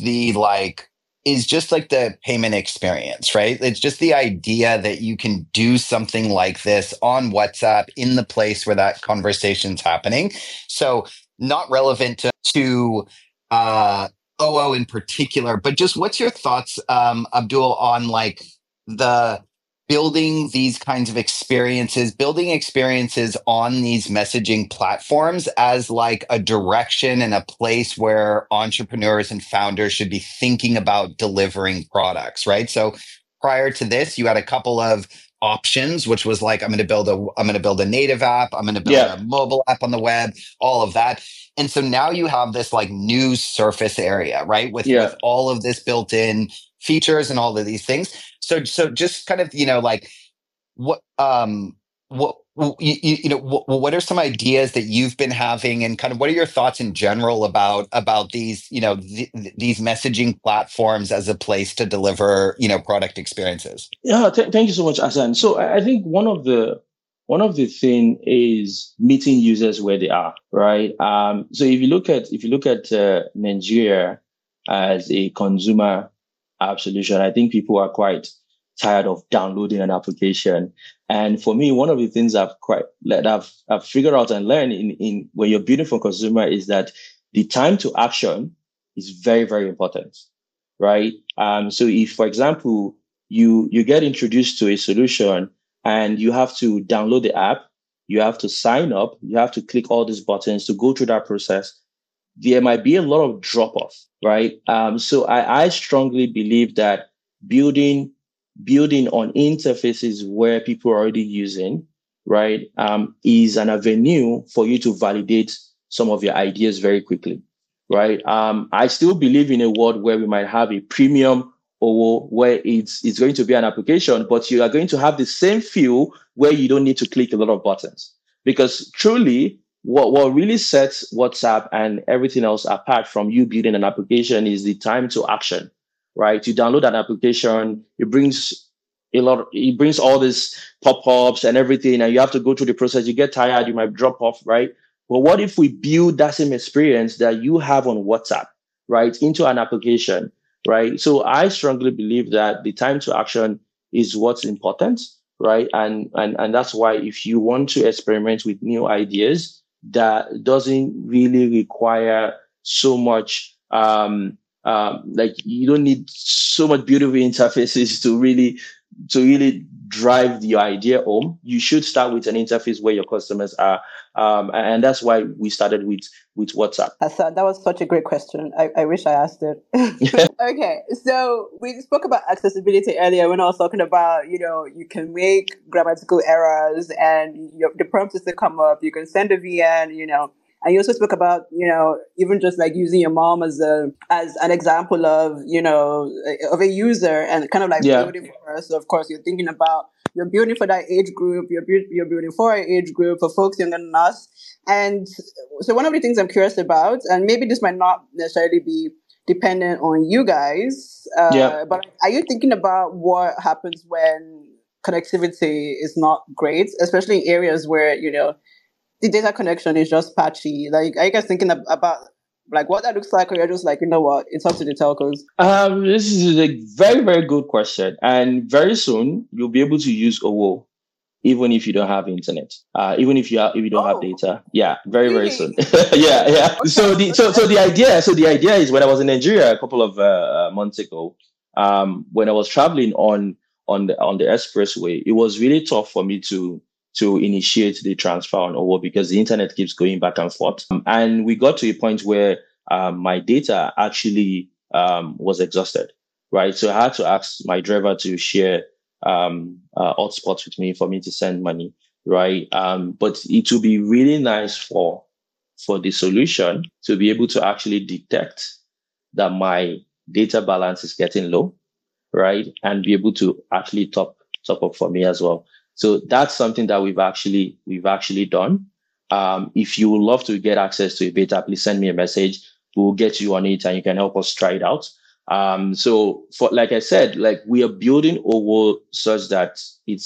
the payment experience, right? It's just the idea that you can do something like this on WhatsApp in the place where that conversation's happening. So not relevant to OO in particular, but just what's your thoughts, Abdul, on like the building these kinds of experiences, building experiences on these messaging platforms as like a direction and a place where entrepreneurs and founders should be thinking about delivering products, right? So prior to this, you had a couple of options, which was like, I'm going to build a native app, I'm going to build a mobile app on the web, all of that. And so now you have this like new surface area, right? With all of this built in features and all of these things. So just kind of, like what what are some ideas that you've been having, and kind of what are your thoughts in general about these, these messaging platforms as a place to deliver, product experiences? Yeah, thank you so much, Hassan. So I think one of the thing is meeting users where they are, right? So if you look at Nigeria as a consumer app solution, I think people are quite tired of downloading an application. And for me, one of the things I've figured out and learned in when you're building for consumer is that the time to action is very, very important, right? So if, for example, you get introduced to a solution and you have to download the app, you have to sign up, you have to click all these buttons to go through that process, there might be a lot of drop off, right? So I strongly believe that building on interfaces where people are already using, right, is an avenue for you to validate some of your ideas very quickly, right? I still believe in a world where we might have a premium or where it's going to be an application, but you are going to have the same feel where you don't need to click a lot of buttons. Because truly, what really sets WhatsApp and everything else apart from you building an application is the time to action, right? You download an application, it brings all these pop-ups and everything, and you have to go through the process. You get tired, you might drop off, right? But what if we build that same experience that you have on WhatsApp, right, into an application, right? So I strongly believe that the time to action is what's important, right? And that's why if you want to experiment with new ideas, that doesn't really require so much like you don't need so much beautiful interfaces to really drive your idea home. You should start with an interface where your customers are, and that's why we started with WhatsApp. Hassan, that was such a great question. I wish I asked it. Okay, so we spoke about accessibility earlier when I was talking about, you can make grammatical errors and the prompt is to come up. You can send a VN, and you also spoke about, even just like using your mom as an example of, of a user and kind of like building for her. So of course you're thinking about, you're building for that age group, you're building for an age group for folks younger than us. And so one of the things I'm curious about, and maybe this might not necessarily be dependent on you guys, but are you thinking about what happens when connectivity is not great, especially in areas where, the data connection is just patchy? Like, are you guys thinking about like what that looks like, or you're just like, what, it's up to the telcos? This is a very, very good question. And very soon you'll be able to use OWO even if you don't have internet, even if you don't have data. Yeah, very, very soon. yeah. Okay. So the idea is, when I was in Nigeria a couple of months ago, when I was traveling on the expressway, it was really tough for me to initiate the transfer on OWO because the internet keeps going back and forth. And we got to a point where my data actually was exhausted, right? So I had to ask my driver to share hotspots with me for me to send money, right? But it would be really nice for the solution to be able to actually detect that my data balance is getting low, right? And be able to actually top up for me as well. So that's something that we've actually done. If you would love to get access to a beta, please send me a message. We'll get you on it and you can help us try it out. So for, like I said, like we are building OWO such that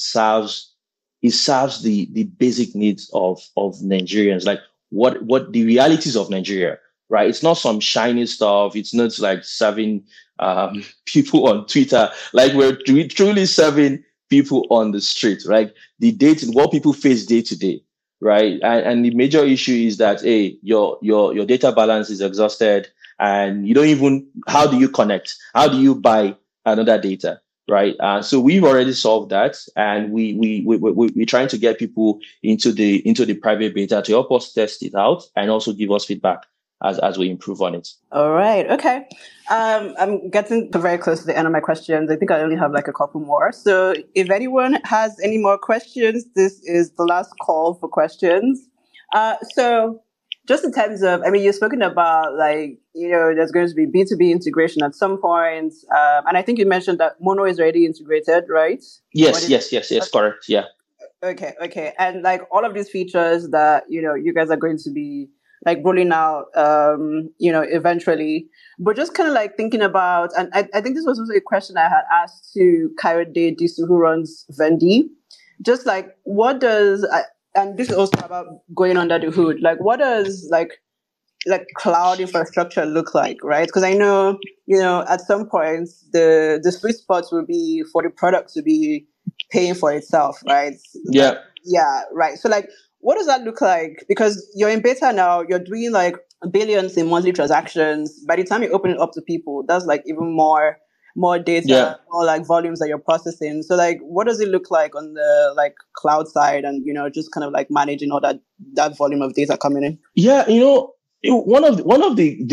it serves the basic needs of Nigerians, like what the realities of Nigeria, right? It's not some shiny stuff. It's not like serving people on Twitter. Like we're truly serving people on the street, right? What people face day to day, right? And the major issue is that, hey, your data balance is exhausted, and you don't even, how do you connect? How do you buy another data? Right. So we've already solved that, and we're trying to get people into the private beta to help us test it out and also give us feedback as we improve on it. All right. Okay. I'm getting very close to the end of my questions. I think I only have like a couple more. So if anyone has any more questions, this is the last call for questions. So just in terms of, I mean, you've spoken about like, there's going to be B2B integration at some point. And I think you mentioned that Mono is already integrated, right? Yes, correct. Yeah. Okay. And like all of these features that, you guys are going to be like rolling out, eventually. But just kind of like thinking about, and I think this was also a question I had asked to Kayode Disu, who runs Vendi. Just like, what does, and this is also about going under the hood, like what does like cloud infrastructure look like, right? Because I know, at some points the sweet spots will be for the product to be paying for itself, right? Yeah. Yeah, right. So like, what does that look like? Because you're in beta now, you're doing like billions in monthly transactions. By the time you open it up to people, that's like even more data, more like volumes that you're processing. So like, what does it look like on the like cloud side, and just kind of like managing all that volume of data coming in? Yeah, one of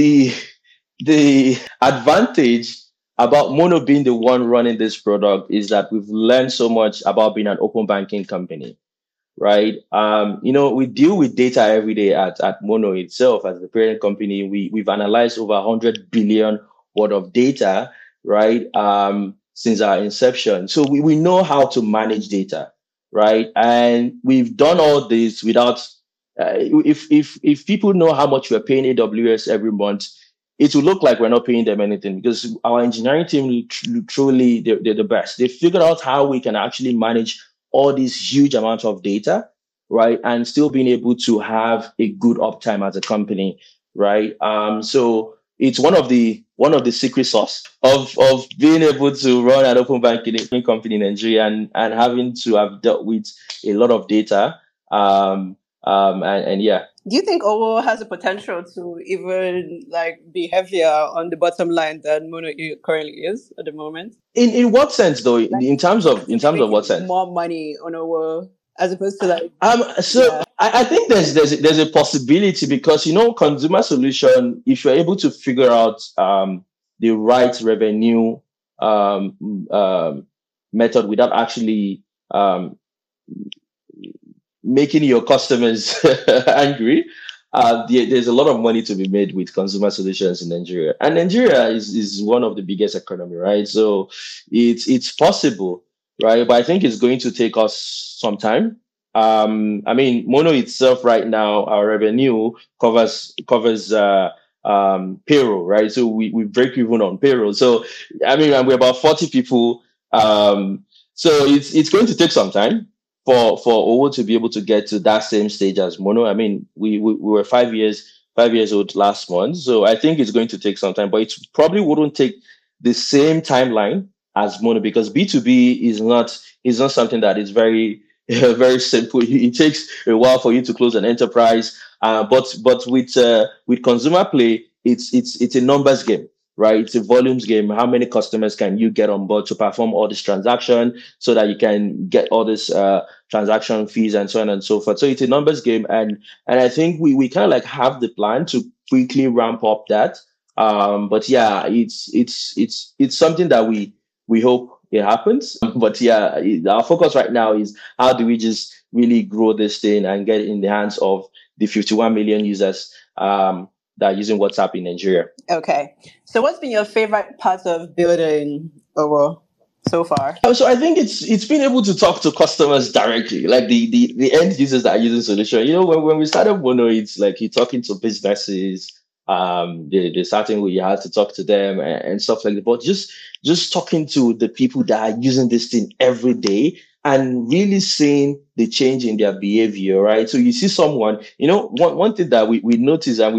the advantage about Mono being the one running this product is that we've learned so much about being an open banking company, right? We deal with data every day at Mono itself as the parent company. We've analyzed over 100 billion worth of data, right? Since our inception. So we know how to manage data, right? And we've done all this without, if people know how much we're paying AWS every month, it will look like we're not paying them anything, because our engineering team truly, they're the best. They figured out how we can actually manage all these huge amounts of data, right? And still being able to have a good uptime as a company, right? So it's one of the secret sauce of being able to run an open banking company in Nigeria, and having to have dealt with a lot of data. And yeah. Do you think OWO has the potential to even like be heavier on the bottom line than Mono currently is at the moment? In what sense, though? Like, in terms of what sense? More money on OWO as opposed to like. I think there's a possibility, because consumer solution, if you're able to figure out the right revenue method without actually making your customers angry, there's a lot of money to be made with consumer solutions in Nigeria. And Nigeria is one of the biggest economy, right? So it's possible, right? But I think it's going to take us some time. I mean, Mono itself right now, our revenue covers payroll, right? So we break even on payroll. So I mean, we're about 40 people. So it's going to take some time for OWO to be able to get to that same stage as Mono. I mean, we were 5 years old last month, so I think it's going to take some time, but it probably wouldn't take the same timeline as Mono, because B2B is not something that is very very simple. It takes a while for you to close an enterprise, but with consumer play, it's a numbers game, right? It's a volumes game. How many customers can you get on board to perform all this transaction, so that you can get all this transaction fees and so on and so forth? So it's a numbers game, and I think we kind of like have the plan to quickly ramp up that. But yeah, it's something that we hope it happens. But yeah, our focus right now is how do we just really grow this thing and get it in the hands of the 51 million users that are using WhatsApp in Nigeria. Okay. So what's been your favorite part of building OWO? so far? So I think it's been able to talk to customers directly, like the end users that are using solution. When we started Mono, it's like you're talking to businesses. The starting where you have to talk to them and stuff like that. But just talking to the people that are using this thing every day and really seeing the change in their behavior, right? So you see someone, one thing that we notice and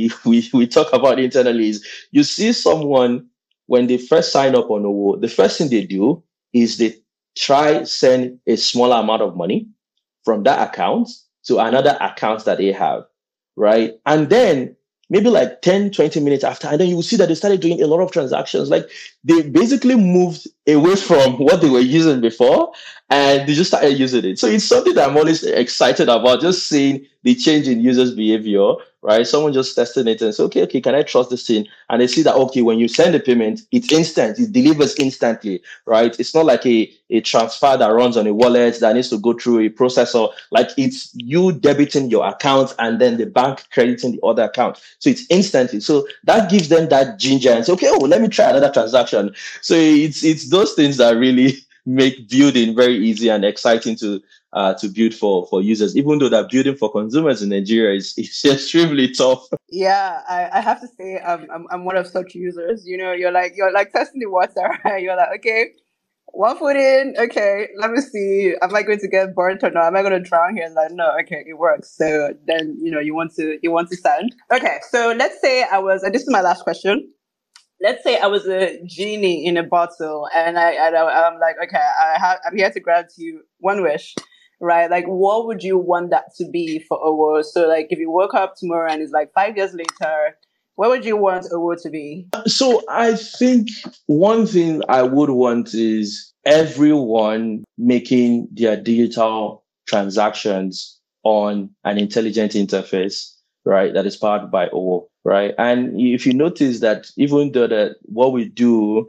we talk about internally is you see someone when they first sign up on OWO, the first thing they do is they try send a smaller amount of money from that account to another account that they have, right? And then maybe like 10, 20 minutes after, and then you will see that they started doing a lot of transactions. Like they basically moved away from what they were using before and they just started using it. So it's something that I'm always excited about, just seeing the change in users' behavior, right? Someone just testing it and say, okay, can I trust this thing? And they see that, okay, when you send a payment, it's instant, it delivers instantly, right? It's not like a transfer that runs on a wallet that needs to go through a processor. Like it's you debiting your account and then the bank crediting the other account. So it's instantly. So that gives them that ginger and say, okay, let me try another transaction. So it's those things that really make building very easy and exciting to build for users, even though that building for consumers in Nigeria is extremely tough. Yeah, I have to say I'm one of such users. You're like testing the water, right? You're like, okay, one foot in, okay, let me see. Am I going to get burnt or not? Am I going to drown here? Like, no, okay, it works. So then you want to send. Okay, so let's say this is my last question. Let's say I was a genie in a bottle, and I'm like, okay, I'm here to grant you one wish, right? Like, what would you want that to be for OWO? So, like, if you woke up tomorrow and it's like 5 years later, what would you want OWO to be? So I think one thing I would want is everyone making their digital transactions on an intelligent interface, right? That is powered by OWO, right? And if you notice that even though what we do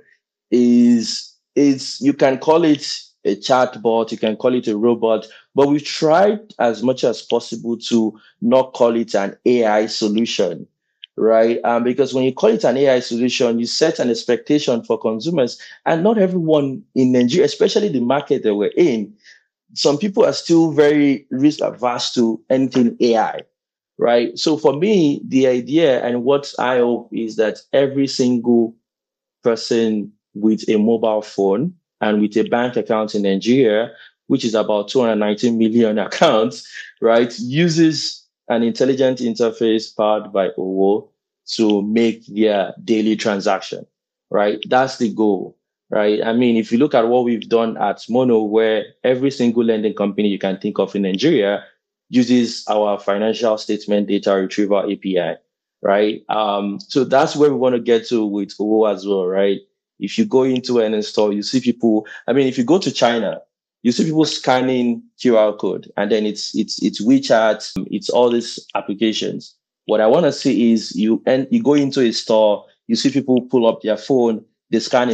is you can call it a chatbot, you can call it a robot, but we tried as much as possible to not call it an AI solution, right? Because when you call it an AI solution, you set an expectation for consumers, and not everyone in Nigeria, especially the market that we're in, some people are still very risk averse to anything AI, right? So for me, the idea and what I hope is that every single person with a mobile phone and with a bank account in Nigeria, which is about 219 million accounts, right, uses an intelligent interface powered by OWO to make their daily transaction, right? That's the goal, right? I mean, if you look at what we've done at Mono, where every single lending company you can think of in Nigeria uses our financial statement data retrieval API, right? So that's where we want to get to with OWO as well, right? If you go into an store, you see people. I mean, if you go to China, you see people scanning QR code, and then it's WeChat, it's all these applications. What I want to see is you go into a store, you see people pull up their phone, they scan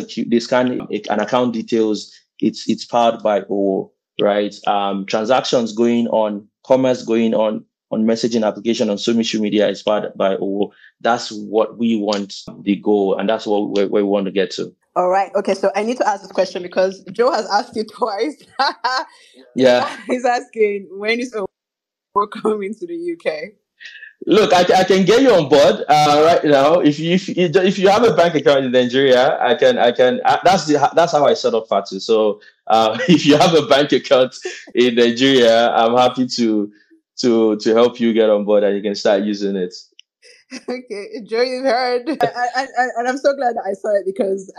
an account details. It's powered by OWO, right? Transactions going on, commerce going on messaging application on social media is powered by OWO. That's what we want the goal, and that's what where we want to get to. All right. Okay. So I need to ask this question because Joe has asked it twice. Yeah. He's asking, when is OWO coming to the UK? Look, I can get you on board right now. If you have a bank account in Nigeria, I can. That's how I set up Fatu. So if you have a bank account in Nigeria, I'm happy to help you get on board and you can start using it. Okay, Joe, you've heard, and I'm so glad that I saw it because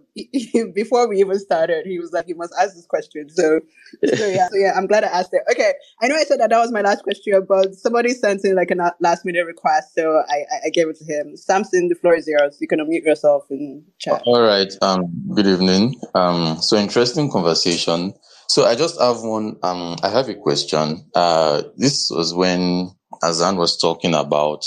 before we even started, he was like, "You must ask this question." So yeah, I'm glad I asked it. Okay, I know I said that was my last question, but somebody sent in like a last minute request, so I gave it to him. Samson, the floor is yours. You can unmute yourself and chat. All right. Good evening. So interesting conversation. So I just have one. I have a question. This was when Azan was talking about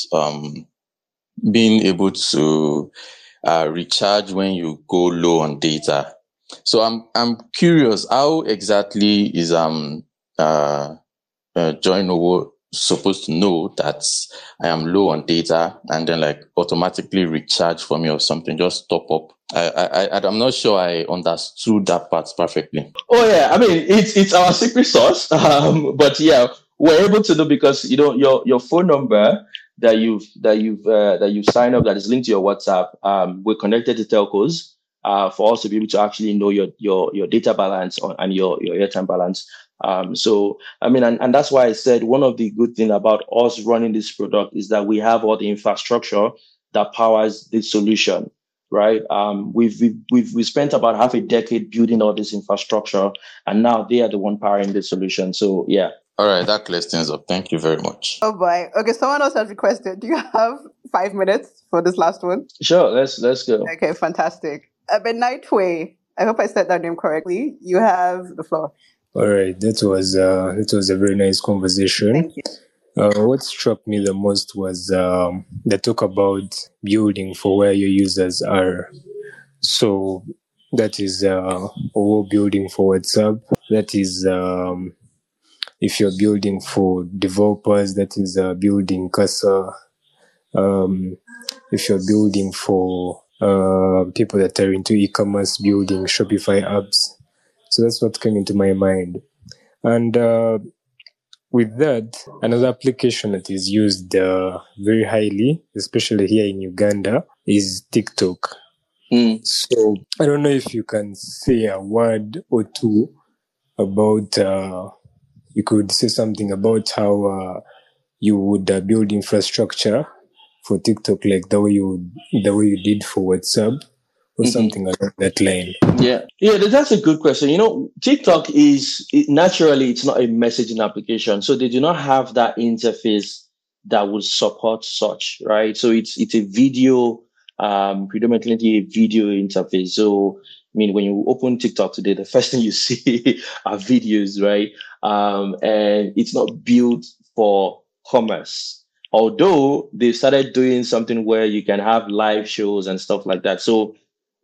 being able to recharge when you go low on data. So I'm curious, how exactly is Join OWO supposed to know that I am low on data and then like automatically recharge for me or something, just top up. I'm not sure I understood that part perfectly. Oh yeah, I mean it's our secret sauce. But yeah, we're able to know because your phone number that you've signed up that is linked to your WhatsApp. We're connected to telcos. For us to be able to actually know your data balance and your airtime balance. So I mean, and that's why I said one of the good thing about us running this product is that we have all the infrastructure that powers this solution, right? We've spent about half a decade building all this infrastructure, and now they are the one powering the solution. So yeah. All right, that clears things up. Thank you very much. Oh boy. Okay, someone else has requested. Do you have 5 minutes for this last one? Sure, let's go. Okay, fantastic. Ben Nightway, I hope I said that name correctly. You have the floor. All right, that was a very nice conversation. Thank you. What struck me the most was the talk about building for where your users are. So that is OWO building for WhatsApp. That is if you're building for developers, that is building Casa. If you're building for people that are into e-commerce, building Shopify apps. So that's what came into my mind. And with that, another application that is used very highly, especially here in Uganda, is TikTok. So I don't know if you can say a word or two about, you could say something about how you would build infrastructure for TikTok, like the way you did for WhatsApp, or something along that line. Yeah, that's a good question. TikTok naturally it's not a messaging application, so they do not have that interface that would support such, right? So it's a video, predominantly a video interface. So I mean, when you open TikTok today, the first thing you see are videos, right? And it's not built for commerce. Although they've started doing something where you can have live shows and stuff like that. So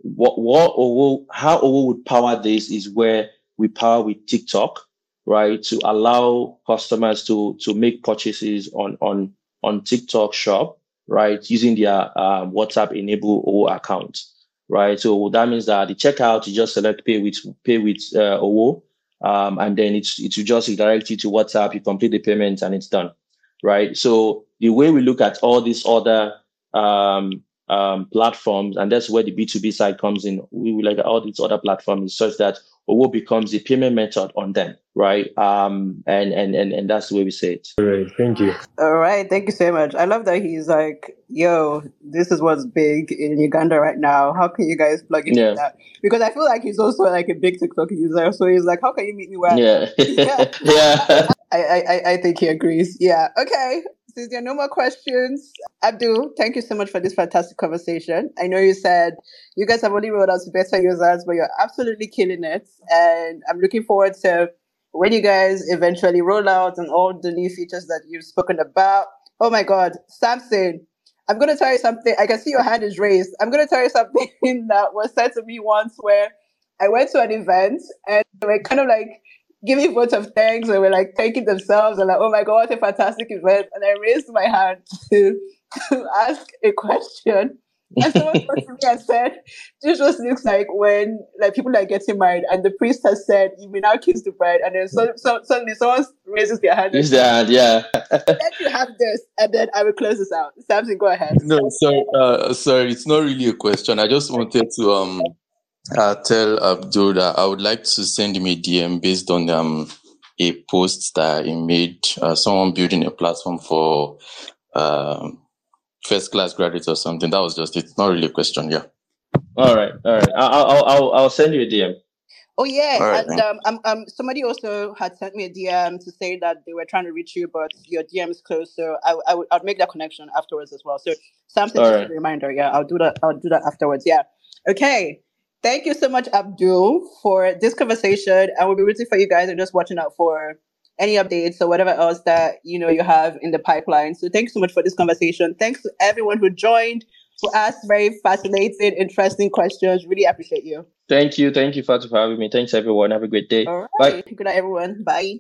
how OWO would power this is where we power with TikTok, right? To allow customers to make purchases on TikTok shop, right? Using their WhatsApp enable OWO account, right? So that means that the checkout, you just select pay with OWO, and then it will just redirect you to WhatsApp. You complete the payment and it's done, right? So the way we look at all these other platforms, and that's where the B2B side comes in. We will look at all these other platforms such that OWO becomes the payment method on them, right? And that's the way we say it. All right, thank you. All right, thank you so much. I love that he's like, yo, this is what's big in Uganda right now. How can you guys plug into that? Because I feel like he's also like a big TikTok user. So he's like, how can you meet me where Yeah. I think he agrees. Yeah. Okay. Since there are no more questions, Abdul, thank you so much for this fantastic conversation. I know you said you guys have only rolled out to beta users, but you're absolutely killing it. And I'm looking forward to when you guys eventually roll out and all the new features that you've spoken about. Oh my God, Samson, I'm going to tell you something. I can see your hand is raised. I'm going to tell you something that was said to me once where I went to an event and they were kind of like giving votes of thanks and were like thanking themselves and like, oh my God, what a fantastic event. And I raised my hand to ask a question. And someone came to me and said, this just looks like when like people are getting married and the priest has said, you may now kiss the bride. And then suddenly someone raises their hand. Yeah. Let you have this and then I will close this out. Samson, go ahead. No, sorry, it's not really a question. I just wanted to tell Abdul that I would like to send him a DM based on a post that he made, someone building a platform for first class graduates or something. That was just it. Not really a question. Yeah. All right. I'll send you a DM. Oh yeah, right, and somebody also had sent me a DM to say that they were trying to reach you, but your DM is closed. So I'll make that connection afterwards as well. So something just a reminder. Yeah, I'll do that afterwards. Yeah. Okay. Thank you so much, Abdul, for this conversation. I will be rooting for you guys and just watching out for any updates or whatever else that you have in the pipeline. So thanks so much for this conversation. Thanks to everyone who joined, who asked very fascinating, interesting questions. Really appreciate you. Thank you, Fatu, for having me. Thanks, everyone. Have a great day. All right. Bye. Good night, everyone. Bye.